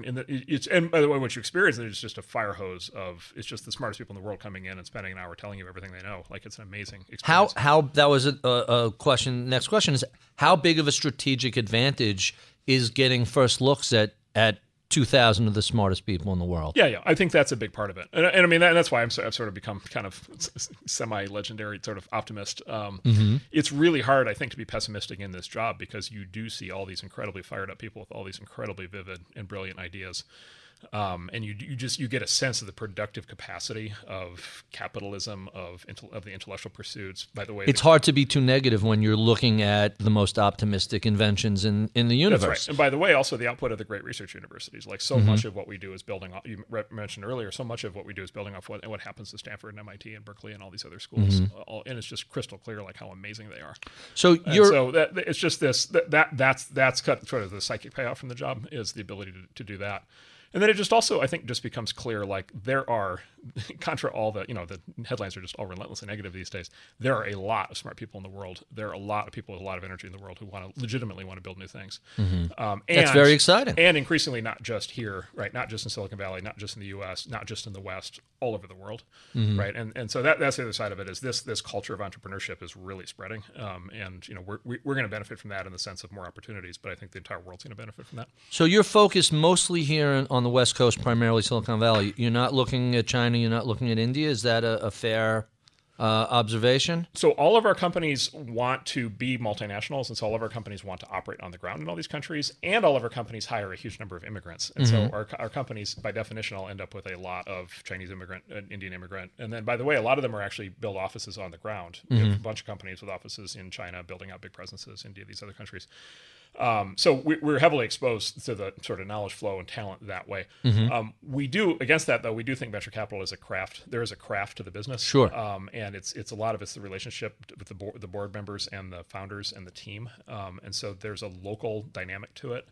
and by the way, what you experience is just a fire hose of it's just the smartest people in the world coming in and spending an hour telling you everything they know. Like, it's an amazing experience. How that was a question. Next question is, how big of a strategic advantage is getting first looks at 2,000 of the smartest people in the world? Yeah, I think that's a big part of it, and I mean that's why I've sort of become kind of semi-legendary sort of optimist. It's really hard, I think, to be pessimistic in this job because you do see all these incredibly fired up people with all these incredibly vivid and brilliant ideas. And you get a sense of the productive capacity of capitalism, of the intellectual pursuits. By the way, it's hard to be too negative when you're looking at the most optimistic inventions in the universe. That's right. And by the way, also the output of the great research universities. Like, so much of what we do is building off. You mentioned earlier, so much of what we do is building off what happens to Stanford and MIT and Berkeley and all these other schools. And it's just crystal clear, like, how amazing they are. So it's just this that's cut sort of the psychic payoff from the job is the ability to do that. And then it just also, I think, just becomes clear, like, there are, contra all the, the headlines are just all relentlessly negative these days. There are a lot of smart people in the world. There are a lot of people with a lot of energy in the world who legitimately want to build new things. That's very exciting. And increasingly not just here, right? Not just in Silicon Valley, not just in the U.S., not just in the West, all over the world, right? And so that's the other side of it is this culture of entrepreneurship is really spreading. And we're going to benefit from that in the sense of more opportunities, but I think the entire world's going to benefit from that. So you're focused mostly here on the West Coast, primarily Silicon Valley. You're not looking at China, you're not looking at India. Is that a fair observation? So all of our companies want to be multinationals, and so all of our companies want to operate on the ground in all these countries, and all of our companies hire a huge number of immigrants. And so our companies, by definition, will end up with a lot of Chinese immigrant, Indian immigrant. And then, by the way, a lot of them are actually build offices on the ground. We have a bunch of companies with offices in China, building out big presences in India, these other countries. So we're heavily exposed to the sort of knowledge flow and talent that way. We do, against that though, we do think venture capital is a craft. There is a craft to the business. Sure. And it's a lot of it's the relationship with the board members and the founders and the team. And so there's a local dynamic to it.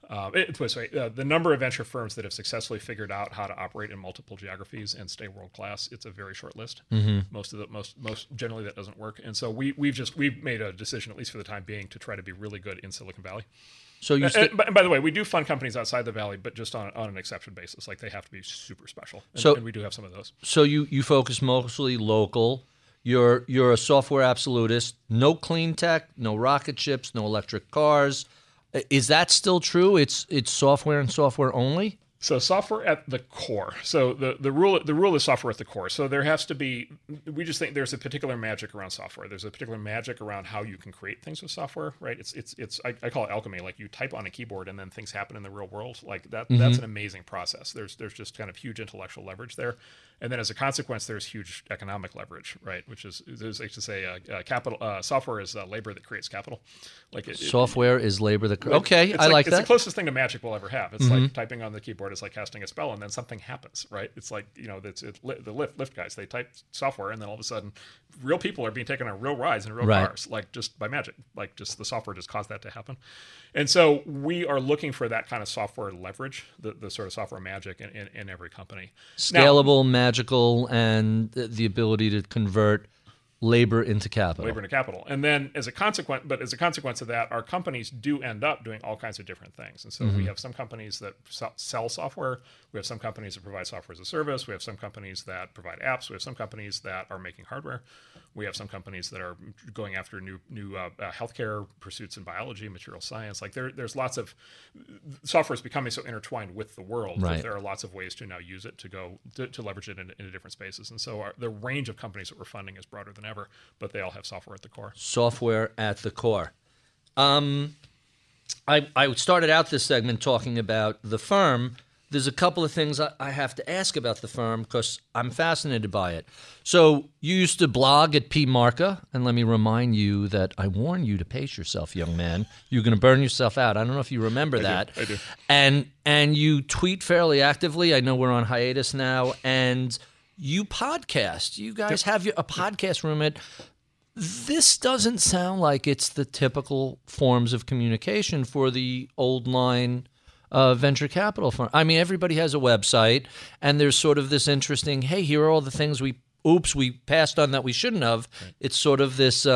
The number of venture firms that have successfully figured out how to operate in multiple geographies and stay world class, it's a very short list. Most generally that doesn't work. And so we've made a decision, at least for the time being, to try to be really good in Silicon Valley. So and by the way, we do fund companies outside the Valley, but just on an exception basis. Like, they have to be super special. And we do have some of those. So you focus mostly local. You're a software absolutist. No clean tech, no rocket ships, no electric cars. Is that still true? It's software and software only? So software at the core. So the rule is software at the core. So there has to be. We just think there's a particular magic around software. There's a particular magic around how you can create things with software, right? I call it alchemy. Like, you type on a keyboard and then things happen in the real world. Like that. That's an amazing process. There's just kind of huge intellectual leverage there, and then as a consequence, there's huge economic leverage, right? Which is like to say, capital. Software is labor that creates capital. Like software is labor that. Okay, I like that. It's the closest thing to magic we'll ever have. It's like typing on the keyboard. It's like casting a spell, and then something happens, right? It's like, the Lyft guys, they type software, and then all of a sudden, real people are being taken on real rides in real cars, like, just by magic. Like, just the software just caused that to happen. And so we are looking for that kind of software leverage, the sort of software magic in every company. Scalable, magical, and the ability to convert labor into capital. And then as a consequence of that, our companies do end up doing all kinds of different things. And so we have some companies that sell software. We have some companies that provide software as a service. We have some companies that provide apps. We have some companies that are making hardware. We have some companies that are going after new healthcare pursuits in biology, material science. Like, there's lots of software is becoming so intertwined with the world that there are lots of ways to now use it to leverage it into different spaces. And so the range of companies that we're funding is broader than ever, but they all have software at the core. Software at the core. I started out this segment talking about the firm. There's a couple of things I have to ask about the firm because I'm fascinated by it. So you used to blog at PMarca, and let me remind you that I warned you to pace yourself, young man. You're going to burn yourself out. I don't know if you remember that. I do. And you tweet fairly actively. I know we're on hiatus now, and you podcast. You guys have a podcast room. This doesn't sound like it's the typical forms of communication for the old line venture capital firm. I mean, everybody has a website, and there's sort of this interesting, hey, here are all the things we passed on that we shouldn't have. Right. It's sort of this,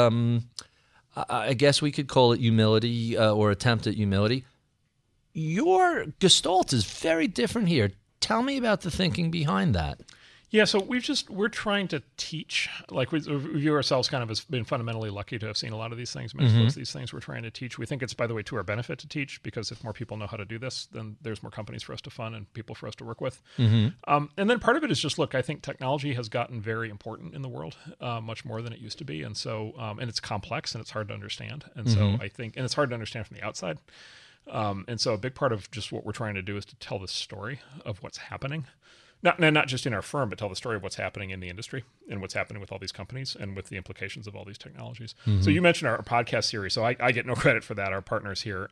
I guess we could call it humility or attempt at humility. Your gestalt is very different here. Tell me about the thinking behind that. Yeah, so we're trying to teach, like we view ourselves kind of as being fundamentally lucky to have seen a lot of these things. Most of these things we're trying to teach. We think it's, by the way, to our benefit to teach, because if more people know how to do this, then there's more companies for us to fund and people for us to work with. And then part of it is just, look, I think technology has gotten very important in the world, much more than it used to be. And so, and it's complex and it's hard to understand. And so I think, and it's hard to understand from the outside. And so a big part of just what we're trying to do is to tell the story of what's happening. Not just in our firm, but tell the story of what's happening in the industry and what's happening with all these companies and with the implications of all these technologies. So you mentioned our podcast series, so I get no credit for that. Our partners here,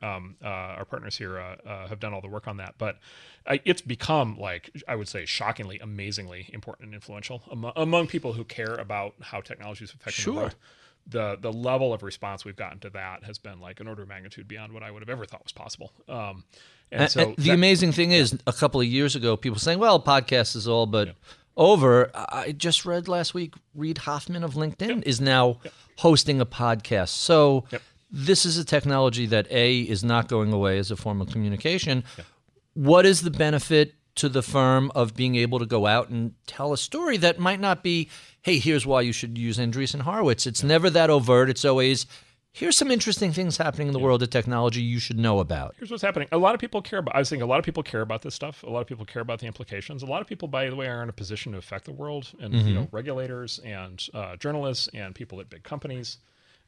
have done all the work on that, but it's become, like, I would say, shockingly, amazingly important and influential among people who care about how technology is affecting the world. The level of response we've gotten to that has been like an order of magnitude beyond what I would have ever thought was possible. And so the amazing thing is, a couple of years ago, people saying, well, podcast is all but over. I just read last week, Reid Hoffman of LinkedIn is now hosting a podcast. So this is a technology that, A, is not going away as a form of communication. What is the benefit to the firm of being able to go out and tell a story that might not be, hey, here's why you should use Andreessen Horowitz? It's never that overt. It's always, here's some interesting things happening in the world of technology you should know about. Here's what's happening. A lot of people care about, I was thinking, a lot of people care about this stuff. A lot of people care about the implications. A lot of people, by the way, are in a position to affect the world, and regulators and journalists and people at big companies.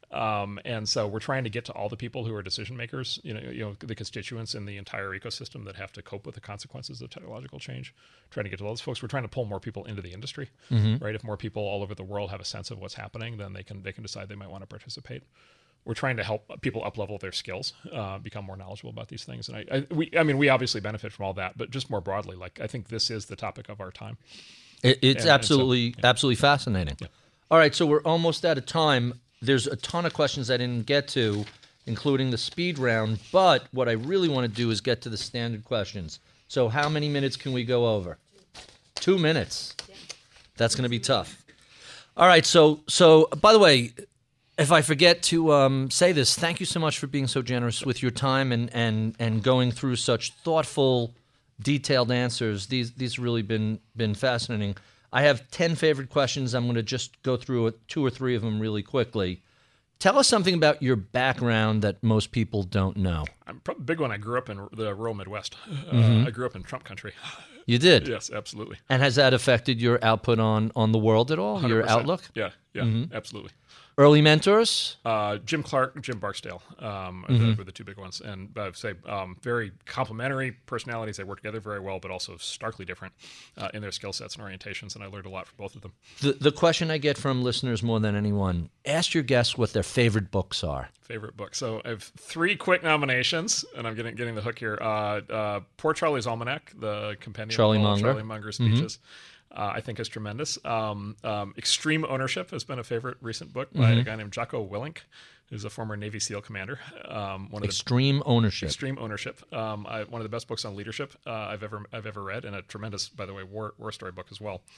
And so we're trying to get to all the people who are decision makers, the constituents in the entire ecosystem that have to cope with the consequences of technological change. Trying to get to those folks. We're trying to pull more people into the industry, right? If more people all over the world have a sense of what's happening, then they can decide they might want to participate. We're trying to help people up-level their skills, become more knowledgeable about these things. And we obviously benefit from all that, but just more broadly, like, I think this is the topic of our time. It's absolutely fascinating. Yeah. All right, so we're almost out of time. There's a ton of questions I didn't get to, including the speed round, but what I really want to do is get to the standard questions. So how many minutes can we go over? 2 minutes. That's going to be tough. All right, so by the way, if I forget to say this, thank you so much for being so generous with your time and going through such thoughtful, detailed answers. These really been fascinating. I have 10 favorite questions. I'm going to just go through 2 or 3 of them really quickly. Tell us something about your background that most people don't know. I'm probably a big one. I grew up in the rural Midwest. I grew up in Trump country. You did? Yes, absolutely. And has that affected your output on the world at all, 100%. Your outlook? Yeah, absolutely. Early mentors? Jim Clark, Jim Barksdale were the 2 big ones. And I would say very complementary personalities. They work together very well, but also starkly different in their skill sets and orientations. And I learned a lot from both of them. The question I get from listeners more than anyone, ask your guests what their favorite books are. Favorite book. So I have 3 quick nominations, and I'm getting the hook here. Poor Charlie's Almanac, the compendium Charlie of all Munger. Charlie Munger speeches. I think is tremendous. Extreme Ownership has been a favorite recent book by a guy named Jocko Willink, who's a former Navy SEAL commander. Extreme Ownership. Extreme Ownership. One of the best books on leadership I've ever read, and a tremendous, by the way, war story book as well.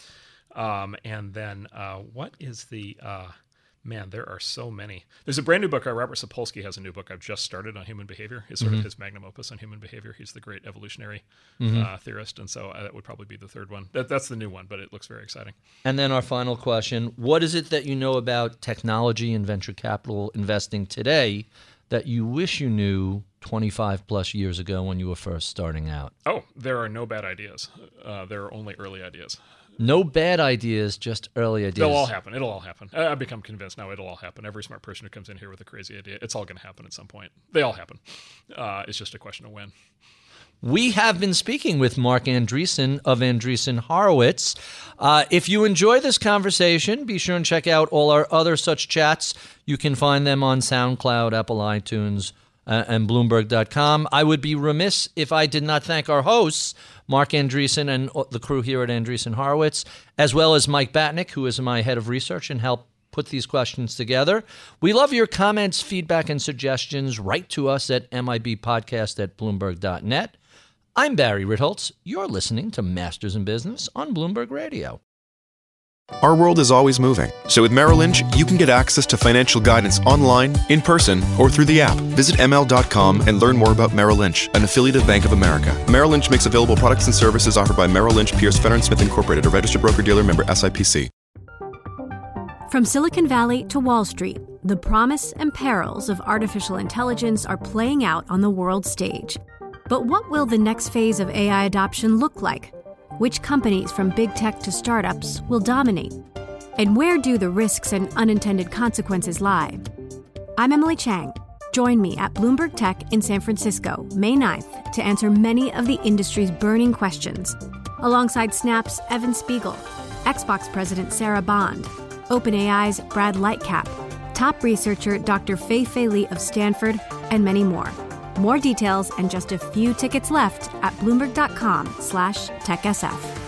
And then what is the... Man, there are so many. There's a brand new book. Robert Sapolsky has a new book I've just started on human behavior. It's sort of his magnum opus on human behavior. He's the great evolutionary theorist, and so that would probably be the 3rd one. That's the new one, but it looks very exciting. And then our final question, what is it that you know about technology and venture capital investing today that you wish you knew 25 plus years ago when you were first starting out? Oh, there are no bad ideas. There are only early ideas. No bad ideas, just early ideas. They'll all happen. It'll all happen. I've become convinced now it'll all happen. Every smart person who comes in here with a crazy idea, it's all going to happen at some point. They all happen. It's just a question of when. We have been speaking with Marc Andreessen of Andreessen Horowitz. If you enjoy this conversation, be sure and check out all our other such chats. You can find them on SoundCloud, Apple iTunes, and Bloomberg.com. I would be remiss if I did not thank our hosts, Marc Andreessen and the crew here at Andreessen Horowitz, as well as Mike Batnick, who is my head of research and helped put these questions together. We love your comments, feedback, and suggestions. Write to us at mibpodcast@bloomberg.net. I'm Barry Ritholtz. You're listening to Masters in Business on Bloomberg Radio. Our world is always moving. So with Merrill Lynch, you can get access to financial guidance online, in person, or through the app. Visit ml.com and learn more about Merrill Lynch, an affiliate of Bank of America. Merrill Lynch makes available products and services offered by Merrill Lynch, Pierce, Fenner & Smith Incorporated, a registered broker-dealer, member SIPC. From Silicon Valley to Wall Street, the promise and perils of artificial intelligence are playing out on the world stage. But what will the next phase of AI adoption look like? Which companies, from big tech to startups, will dominate? And where do the risks and unintended consequences lie? I'm Emily Chang. Join me at Bloomberg Tech in San Francisco, May 9th, to answer many of the industry's burning questions, alongside Snap's Evan Spiegel, Xbox President Sarah Bond, OpenAI's Brad Lightcap, top researcher Dr. Fei-Fei Li of Stanford, and many more. More details and just a few tickets left at Bloomberg.com/TechSF.